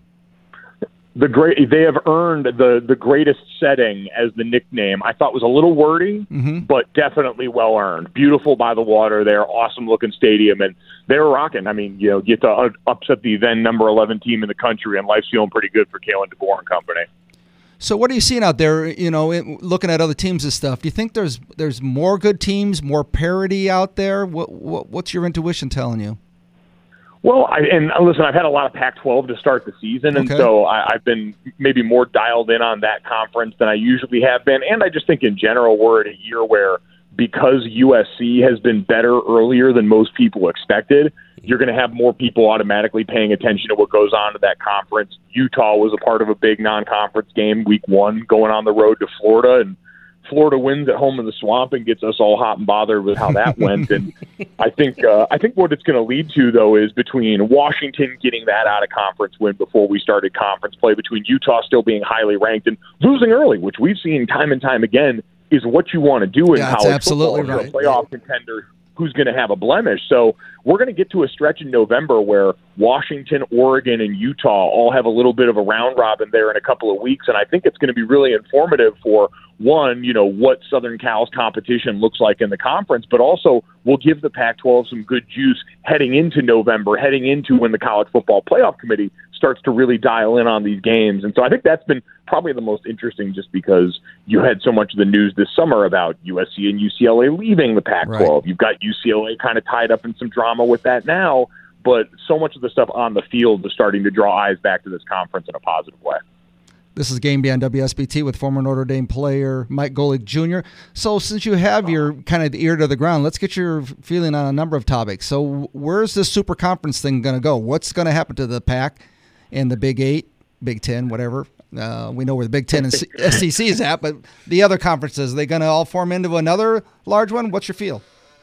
The great, they have earned the the greatest setting as the nickname. I thought was a little wordy, mm-hmm. but definitely well earned. Beautiful by the water there, awesome looking stadium, and they were rocking. I mean, you know, get to uh, upset the then number eleven team in the country, and life's feeling pretty good for Kalen DeBoer and company. So, what are you seeing out there? You know, in, looking at other teams and stuff. Do you think there's there's more good teams, more parity out there? What, what what's your intuition telling you? Well, I, and listen, I've had a lot of Pac twelve to start the season, and okay. so I, I've been maybe more dialed in on that conference than I usually have been. And I just think in general we're at a year where, because U S C has been better earlier than most people expected, you're going to have more people automatically paying attention to what goes on to that conference. Utah was a part of a big non-conference game week one, going on the road to Florida, and Florida wins at home in the Swamp and gets us all hot and bothered with how that went. And I think uh, I think what it's going to lead to, though, is between Washington getting that out of conference win before we started conference play, between Utah still being highly ranked and losing early, which we've seen time and time again is what you want to do in yeah, college absolutely football. Right. You're a playoff contender who's going to have a blemish. So we're going to get to a stretch in November where Washington, Oregon, and Utah all have a little bit of a round robin there in a couple of weeks. And I think it's going to be really informative for, one, you know, what Southern Cal's competition looks like in the conference, but also will give the Pac twelve some good juice heading into November, heading into when the College Football Playoff Committee starts to really dial in on these games. And so I think that's been probably the most interesting, just because you had so much of the news this summer about U S C and U C L A leaving the Pac twelve. Right. You've got U C L A kind of tied up in some drama with that now, but so much of the stuff on the field is starting to draw eyes back to this conference in a positive way. This is Game Day on W S B T with former Notre Dame player Mike Golic Junior So since you have your kind of ear to the ground, let's get your feeling on a number of topics. So where's this super conference thing going to go? What's going to happen to the Pac and the Big Eight, Big Ten, whatever? Uh, we know where the Big Ten and S E C is at, but the other conferences, are they going to all form into another large one? What's your feel?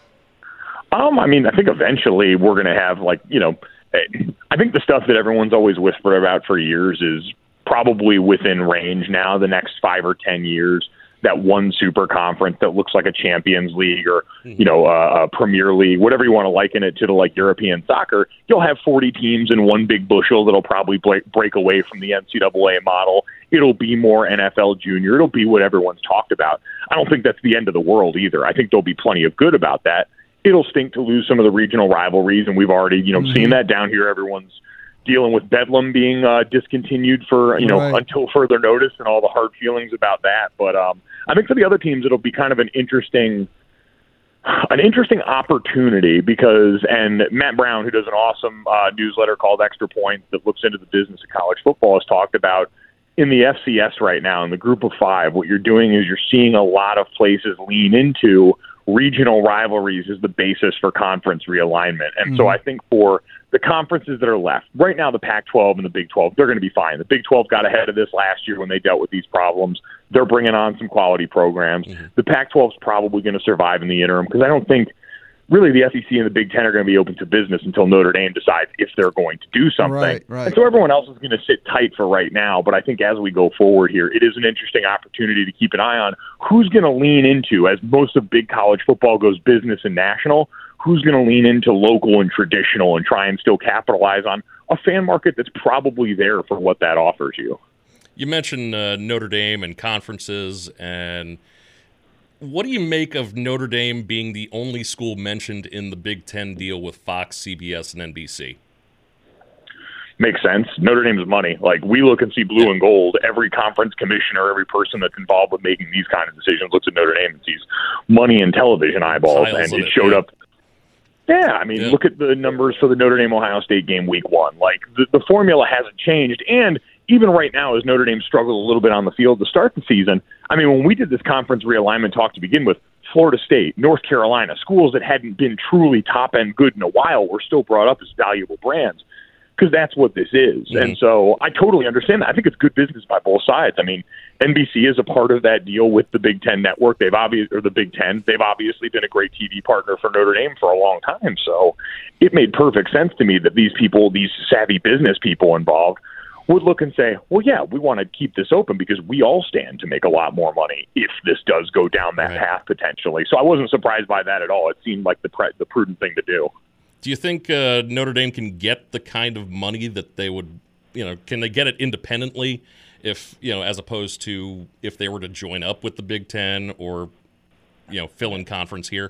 Um, I mean, I think eventually we're going to have, like, you know, I think the stuff that everyone's always whispered about for years is probably within range now, the next five or ten years, that one super conference that looks like a Champions League or, you know, a, a Premier League, whatever you want to liken it to, to like European soccer. You'll have forty teams in one big bushel that'll probably break, break away from the N C double A model. It'll be more N F L Junior. It'll be what everyone's talked about. I don't think that's the end of the world either. I think there'll be plenty of good about that. It'll stink to lose some of the regional rivalries, and we've already, you know, mm-hmm. seen that down here. Everyone's dealing with Bedlam being uh, discontinued for, you know, right. until further notice, and all the hard feelings about that. But um, I think for the other teams, it'll be kind of an interesting, an interesting opportunity because, and Matt Brown, who does an awesome uh, newsletter called Extra Points that looks into the business of college football, has talked about in the F C S right now, in the group of five, what you're doing is you're seeing a lot of places lean into regional rivalries as the basis for conference realignment. And mm-hmm. so I think for the conferences that are left, right now the Pac twelve and the Big twelve, they're going to be fine. The Big twelve got ahead of this last year when they dealt with these problems. They're bringing on some quality programs. Mm-hmm. The Pac twelve is probably going to survive in the interim because I don't think really the S E C and the Big Ten are going to be open to business until Notre Dame decides if they're going to do something. Right, right. And so everyone else is going to sit tight for right now. But I think as we go forward here, it is an interesting opportunity to keep an eye on who's going to lean into, as most of big college football goes business and national, who's going to lean into local and traditional and try and still capitalize on a fan market that's probably there for what that offers you. You mentioned uh, Notre Dame and conferences, and what do you make of Notre Dame being the only school mentioned in the Big Ten deal with Fox, C B S, and N B C? Makes sense. Notre Dame's money. Like, we look and see blue and gold. Every conference commissioner, every person that's involved with making these kind of decisions looks at Notre Dame and sees money and television eyeballs, Tiles and it it, showed yeah. up. Yeah, I mean, yeah. look at the numbers for the Notre Dame-Ohio State game week one. Like, the, the formula hasn't changed, and even right now, as Notre Dame struggled a little bit on the field to start the season, I mean, when we did this conference realignment talk to begin with, Florida State, North Carolina, schools that hadn't been truly top-end good in a while were still brought up as valuable brands because that's what this is. Mm-hmm. And so I totally understand that. I think it's good business by both sides. I mean, N B C is a part of that deal with the Big Ten network. They've obviously, or the Big Ten, they've obviously been a great T V partner for Notre Dame for a long time. So it made perfect sense to me that these people, these savvy business people involved, would look and say, well, yeah, we want to keep this open because we all stand to make a lot more money if this does go down that right. path potentially. So I wasn't surprised by that at all. It seemed like the pre- the prudent thing to do. Do you think uh, Notre Dame can get the kind of money that they would, you know, can they get it independently if, you know, as opposed to if they were to join up with the Big Ten or, you know, fill in conference here?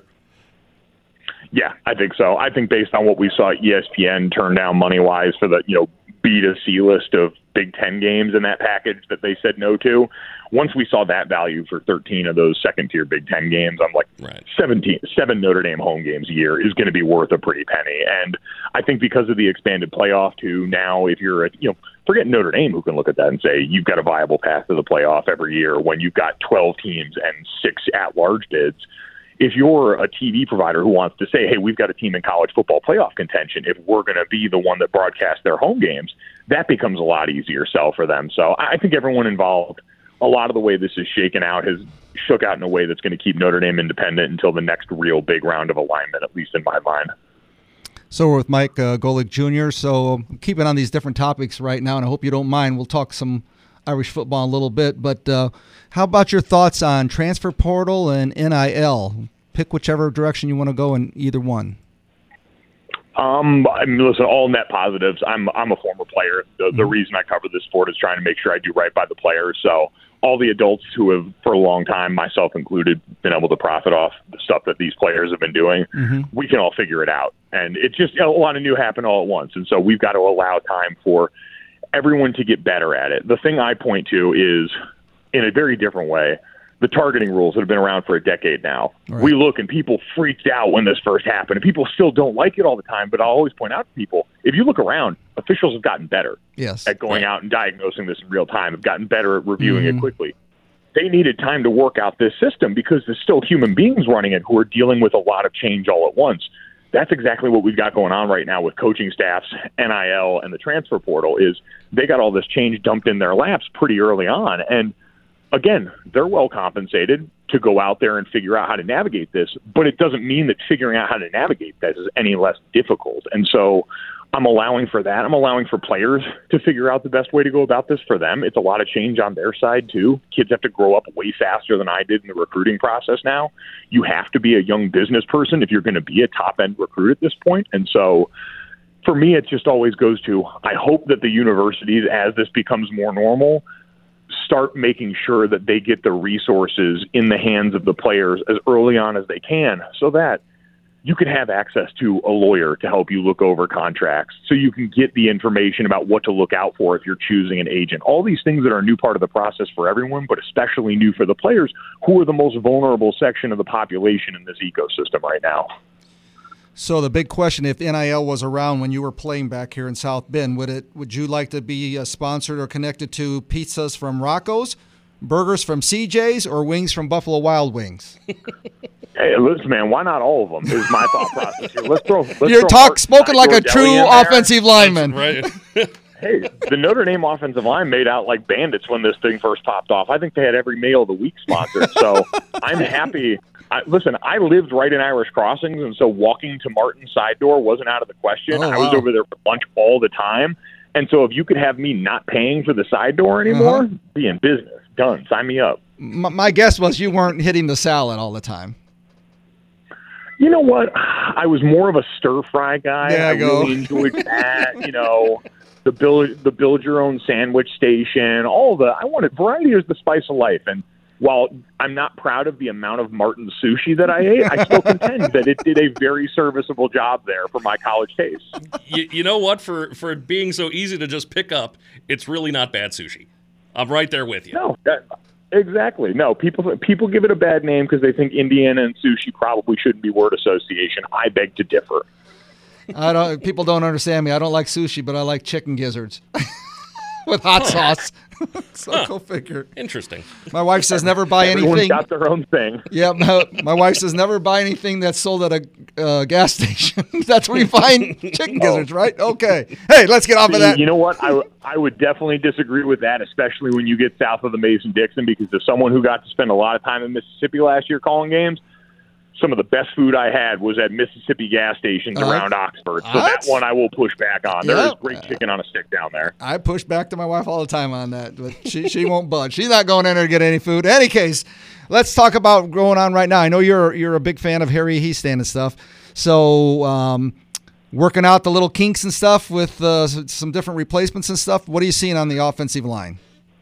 Yeah, I think so. I think based on what we saw E S P N turn down money-wise for the, you know, B to C list of Big Ten games in that package that they said no to, once we saw that value for thirteen of those second-tier Big Ten games, I'm like, right. seventeen, seven Notre Dame home games a year is going to be worth a pretty penny. And I think because of the expanded playoff, too, now if you're, a, you know, forget Notre Dame who can look at that and say you've got a viable path to the playoff every year when you've got twelve teams and six at-large bids. If you're a T V provider who wants to say, hey, we've got a team in college football playoff contention, if we're going to be the one that broadcasts their home games, that becomes a lot easier sell for them. So I think everyone involved, a lot of the way this is shaken out has shook out in a way that's going to keep Notre Dame independent until the next real big round of alignment, at least in my mind. So we're with Mike uh, Golic Junior So keeping on these different topics right now, and I hope you don't mind, we'll talk some Irish football in a little bit, but uh, how about your thoughts on transfer portal and N I L? Pick whichever direction you want to go in either one. Um, I mean, listen, all net positives. I'm I'm a former player. The, the Mm-hmm. reason I cover this sport is trying to make sure I do right by the players. So all the adults who have, for a long time, myself included, been able to profit off the stuff that these players have been doing, Mm-hmm. we can all figure it out. And it's just, you know, a lot of new happen all at once. And so we've got to allow time for everyone to get better at it. The thing I point to is, in a very different way, the targeting rules that have been around for a decade now. Right. We look and people freaked out when this first happened, and people still don't like it all the time, but I'll always point out to people, if you look around, officials have gotten better Yes. at going out and diagnosing this in real time, have gotten better at reviewing Mhm. it quickly. They needed time to work out this system because there's still human beings running it who are dealing with a lot of change all at once. That's exactly what we've got going on right now with coaching staffs, N I L, and the transfer portal is they got all this change dumped in their laps pretty early on. And again, they're well compensated to go out there and figure out how to navigate this, but it doesn't mean that figuring out how to navigate this is any less difficult. And so I'm allowing for that. I'm allowing for players to figure out the best way to go about this for them. It's a lot of change on their side, too. Kids have to grow up way faster than I did in the recruiting process now. You have to be a young business person if you're going to be a top-end recruit at this point. And so for me, it just always goes to, I hope that the universities, as this becomes more normal, start making sure that they get the resources in the hands of the players as early on as they can so that you can have access to a lawyer to help you look over contracts, so you can get the information about what to look out for if you're choosing an agent. All these things that are a new part of the process for everyone, but especially new for the players who are the most vulnerable section of the population in this ecosystem right now. So the big question, if N I L was around when you were playing back here in South Bend, would it? Would you like to be uh, sponsored or connected to pizzas from Rocco's, burgers from C J's, or wings from Buffalo Wild Wings? Hey, listen, man, why not all of them is my thought process here. Let's throw. Let's You're throw talk Martin spoken like a Side Door true Deli in there. offensive lineman. Right. Hey, the Notre Dame offensive line made out like bandits when this thing first popped off. I think they had every meal of the week sponsored. So I'm happy. I, listen, I lived right in Irish Crossings, and so walking to Martin's Side Door wasn't out of the question. Oh, I was wow. over there for lunch all the time. And so if you could have me not paying for the side door anymore, Uh-huh. be in business. Done. Sign me up. My, my guess was you weren't hitting the salad all the time. You know what? I was more of a stir fry guy. There I you go. really enjoyed that. You know, the build the build your own sandwich station. All the I wanted variety is the spice of life. And while I'm not proud of the amount of Martin's sushi that I ate, I still contend that it did a very serviceable job there for my college taste. you, you know what? For for it being so easy to just pick up, it's really not bad sushi. I'm right there with you. No, that, exactly. No, people people give it a bad name because they think Indiana and sushi probably shouldn't be word association. I beg to differ. I don't. People don't understand me. I don't like sushi, but I like chicken gizzards with hot sauce. So Huh. go figure. Interesting. My wife says never buy Everyone's anything. got their own thing. Yeah, my, my wife says never buy anything that's sold at a uh, gas station. That's where you find chicken gizzards, right? Okay. Hey, let's get off of that. You know what? I, I would definitely disagree with that, especially when you get south of the Mason-Dixon, because as someone who got to spend a lot of time in Mississippi last year calling games, some of the best food I had was at Mississippi gas stations uh, around Oxford. So what? that one I will push back on. There Yep. is great chicken on a stick down there. I push back to my wife all the time on that, but she, she won't budge. She's not going in there to get any food. In any case, let's talk about going on right now. I know you're you're a big fan of Harry Hiestand and stuff. So um, working out the little kinks and stuff with uh, some different replacements and stuff. What are you seeing on the offensive line?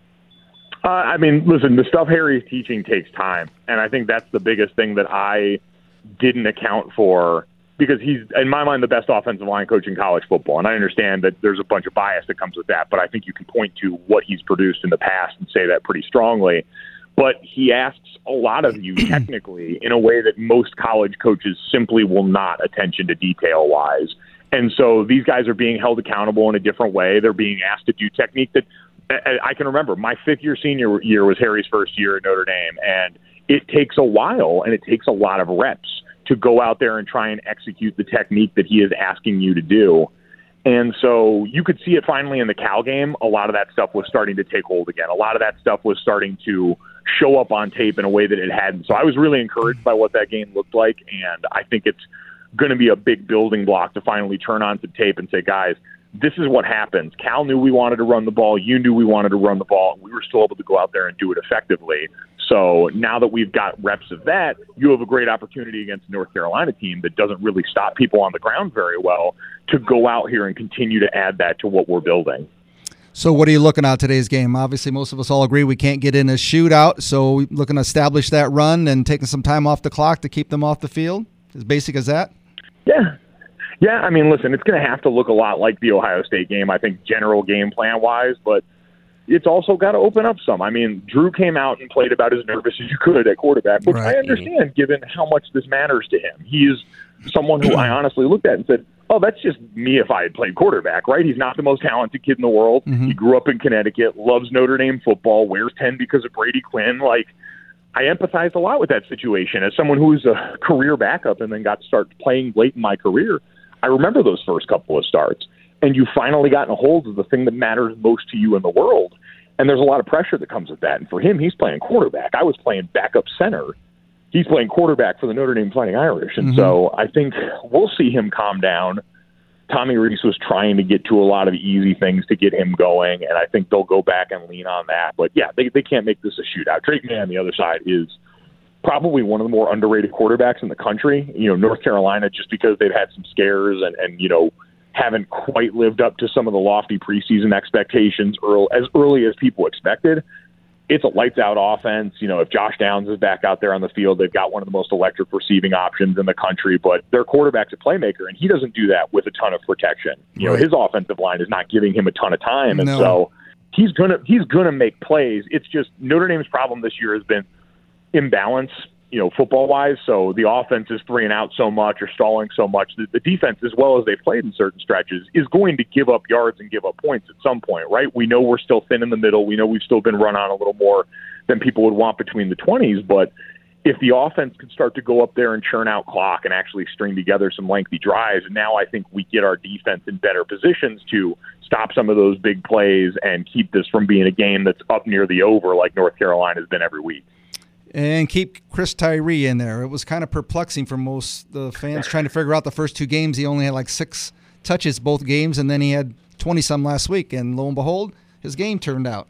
Uh, I mean, listen, the stuff Harry's teaching takes time, and I think that's the biggest thing that I didn't account for, because he's, in my mind, the best offensive line coach in college football, and I understand that there's a bunch of bias that comes with that, but I think you can point to what he's produced in the past and say that pretty strongly. But he asks a lot of you technically in a way that most college coaches simply will not, attention to detail-wise. And so these guys are being held accountable in a different way. They're being asked to do technique that I can remember. My fifth year senior year was Harry's first year at Notre Dame, and it takes a while and it takes a lot of reps to go out there and try and execute the technique that he is asking you to do. And so you could see it finally in the Cal game. A lot of that stuff was starting to take hold again. A lot of that stuff was starting to show up on tape in a way that it hadn't. So I was really encouraged by what that game looked like, and I think it's going to be a big building block to finally turn on some tape and say, guys, this is what happens. Cal knew we wanted to run the ball. You knew we wanted to run the ball. And we were still able to go out there and do it effectively. So now that we've got reps of that, you have a great opportunity against a North Carolina team that doesn't really stop people on the ground very well to go out here and continue to add that to what we're building. So what are you looking at today's game? Obviously, most of us all agree we can't get in a shootout, so we're looking to establish that run and taking some time off the clock to keep them off the field? As basic as that? Yeah. Yeah, I mean, listen, it's going to have to look a lot like the Ohio State game, I think, general game plan-wise, but it's also got to open up some. I mean, Drew came out and played about as nervous as you could at quarterback, which right. I understand given how much this matters to him. He is someone who I honestly looked at and said, oh, that's just me if I had played quarterback, right? He's not the most talented kid in the world. Mm-hmm. He grew up in Connecticut, loves Notre Dame football, wears ten because of Brady Quinn. Like, I empathized a lot with that situation. As someone who was a career backup and then got to start playing late in my career, I remember those first couple of starts. And you finally gotten a hold of the thing that matters most to you in the world. And there's a lot of pressure that comes with that. And for him, he's playing quarterback. I was playing backup center. He's playing quarterback for the Notre Dame Fighting Irish. And mm-hmm. so I think we'll see him calm down. Tommy Rees was trying to get to a lot of easy things to get him going, and I think they'll go back and lean on that. But, yeah, they, they can't make this a shootout. Drake May on the other side is probably one of the more underrated quarterbacks in the country. You know, North Carolina, just because they've had some scares and, and you know, haven't quite lived up to some of the lofty preseason expectations early, as early as people expected. It's a lights-out offense. You know, if Josh Downs is back out there on the field, they've got one of the most electric receiving options in the country, but their quarterback's a playmaker, and he doesn't do that with a ton of protection. You right. know, his offensive line is not giving him a ton of time, and no. so he's gonna he's gonna make plays. It's just Notre Dame's problem this year has been imbalance, you know, football-wise. So the offense is three and out so much or stalling so much that the defense, as well as they've played in certain stretches, is going to give up yards and give up points at some point, right? We know we're still thin in the middle. We know we've still been run on a little more than people would want between the twenties. But if the offense can start to go up there and churn out clock and actually string together some lengthy drives, now I think we get our defense in better positions to stop some of those big plays and keep this from being a game that's up near the over like North Carolina has been every week. And keep Chris Tyree in there. It was kind of perplexing for most the fans trying to figure out the first two games. He only had like six touches both games, and then he had twenty-some last week. And lo and behold, his game turned out.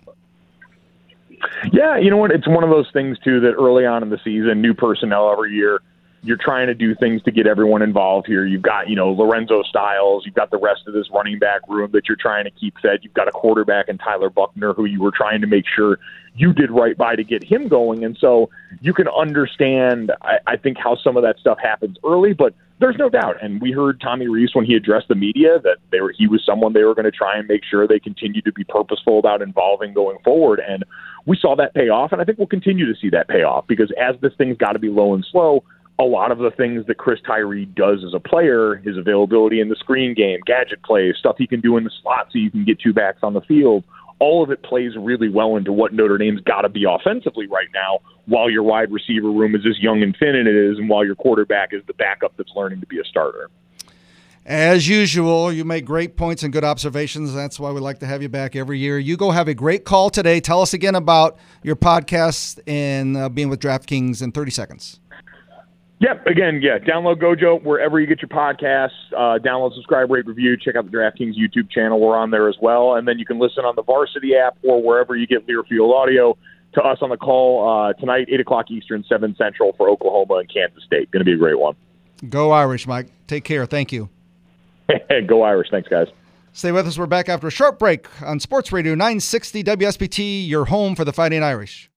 Yeah, you know what? It's one of those things, too, that early on in the season, new personnel every year, you're trying to do things to get everyone involved here. You've got, you know, Lorenzo Styles. You've got the rest of this running back room that you're trying to keep fed. You've got a quarterback in Tyler Buckner who you were trying to make sure you did right by to get him going. And so you can understand, I, I think, how some of that stuff happens early, but there's no doubt. And we heard Tommy Rees when he addressed the media that they were, he was someone they were going to try and make sure they continue to be purposeful about involving going forward. And we saw that pay off, and I think we'll continue to see that pay off because as this thing's got to be low and slow, a lot of the things that Chris Tyree does as a player, his availability in the screen game, gadget plays, stuff he can do in the slot so you can get two backs on the field, all of it plays really well into what Notre Dame's got to be offensively right now while your wide receiver room is as young and thin as it is and while your quarterback is the backup that's learning to be a starter. As usual, you make great points and good observations. That's why we like to have you back every year. You go have a great call today. Tell us again about your podcast and uh, being with DraftKings in thirty seconds. Yep. Again, yeah. Download Gojo wherever you get your podcasts. Uh, download, subscribe, rate, review. Check out the DraftKings YouTube channel. We're on there as well. And then you can listen on the Varsity app or wherever you get Learfield audio to us on the call uh, tonight, eight o'clock Eastern, seven Central for Oklahoma and Kansas State. Going to be a great one. Go Irish, Mike. Take care. Thank you. Go Irish. Thanks, guys. Stay with us. We're back after a short break on Sports Radio nine sixty W S B T, your home for the Fighting Irish.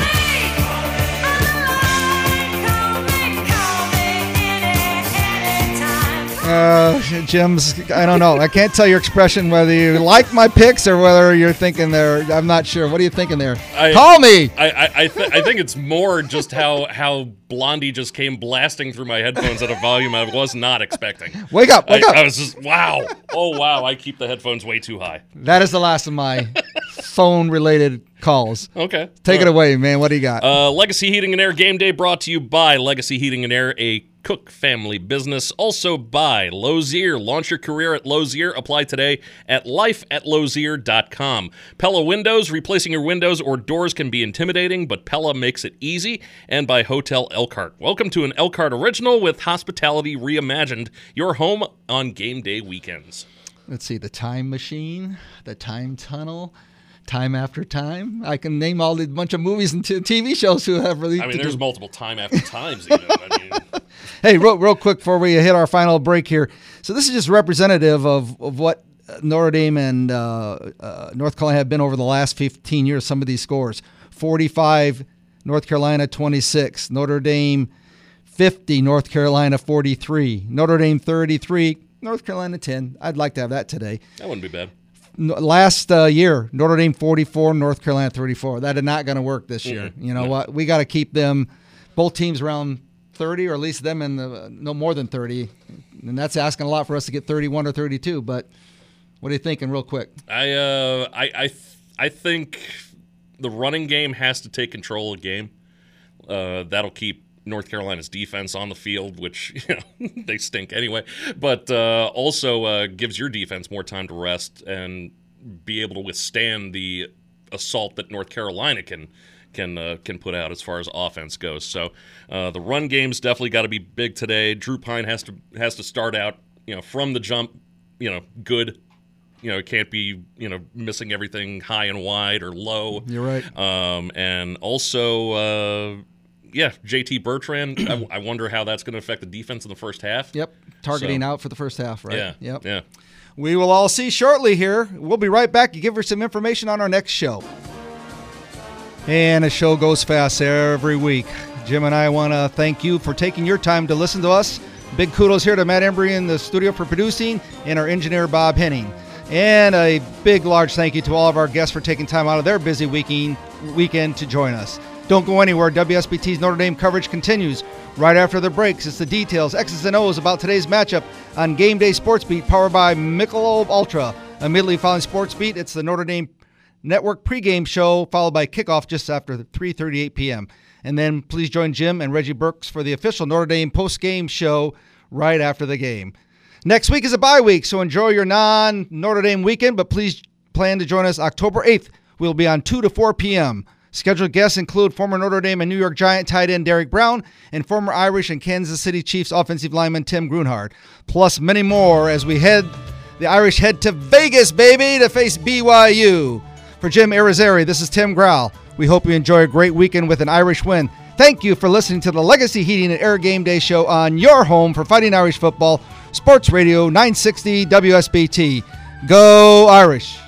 Uh, Jim's, I don't know. I can't tell your expression whether you like my picks or whether you're thinking they're, I'm not sure. What are you thinking there? I, Call me! I I, I, th- I think it's more just how, how Blondie just came blasting through my headphones at a volume I was not expecting. Wake up, wake I, up. I was just, wow. Oh, wow. I keep the headphones way too high. That is the last of my phone-related calls. Okay. Take uh, it away, man. What do you got? Uh, Legacy Heating and Air Game Day brought to you by Legacy Heating and Air, a Cook family business. Also by Lozier. Launch your career at Lozier. Apply today at life at lozier dot com. Pella Windows. Replacing your windows or doors can be intimidating, but Pella makes it easy. And by Hotel Elkhart. Welcome to an Elkhart original with hospitality reimagined. Your home on game day weekends. Let's see. The Time Machine. The Time Tunnel. Time After Time. I can name all the bunch of movies and t- T V shows who have released. I mean, to there's do. multiple time after times. Even. I mean, Hey, real, real quick before we hit our final break here. So this is just representative of, of what Notre Dame and uh, uh, North Carolina have been over the last fifteen years, some of these scores. forty-five, North Carolina twenty-six. Notre Dame fifty, North Carolina forty-three. Notre Dame thirty-three, North Carolina ten. I'd like to have that today. that wouldn't be bad. Last uh, year, Notre Dame forty-four, North Carolina thirty-four. That is not going to work this year. Mm-hmm. You know No. what? We got to keep them, both teams around thirty, or at least them in the no more than thirty. And that's asking a lot for us to get thirty-one or thirty-two. But what are you thinking, real quick? I uh, I I, th- I think the running game has to take control of the game. Uh, that'll keep North Carolina's defense on the field, which, you know, they stink anyway. But uh, also uh, gives your defense more time to rest and be able to withstand the assault that North Carolina can can uh, can put out as far as offense goes. So uh, the run game's definitely got to be big today. Drew Pine has to has to start out, you know, from the jump, you know, good. You know, it can't be, you know, missing everything high and wide or low. You're right. Um, and also, uh, yeah, J T Bertrand, I, I wonder how that's going to affect the defense in the first half. Yep. Targeting So- out for the first half, right? Yeah. Yep. Yeah. We will all see shortly here. We'll be right back to give her some information on our next show. And the show goes fast every week. Jim and I want to thank you for taking your time to listen to us. Big kudos here to Matt Embry in the studio for producing and our engineer, Bob Henning. And a big, large thank you to all of our guests for taking time out of their busy weekend, weekend to join us. Don't go anywhere. W S B T's Notre Dame coverage continues right after the breaks. It's the details, X's and O's about today's matchup on Game Day Sports Beat, powered by Michelob Ultra. Immediately following Sports Beat, it's the Notre Dame Network pregame show, followed by kickoff just after three thirty-eight p.m. And then please join Jim and Reggie Burks for the official Notre Dame postgame show right after the game. Next week is a bye week, so enjoy your non-Notre Dame weekend, but please plan to join us October eighth. We'll be on two to four p.m. Scheduled guests include former Notre Dame and New York Giant tight end Derek Brown and former Irish and Kansas City Chiefs offensive lineman Tim Grunhard, plus many more as we head the Irish head to Vegas, baby, to face B Y U. For Jim Irizarry, this is Tim Growl. We hope you enjoy a great weekend with an Irish win. Thank you for listening to the Legacy Heating and Air Game Day show on your home for Fighting Irish football, Sports Radio nine sixty W S B T. Go Irish!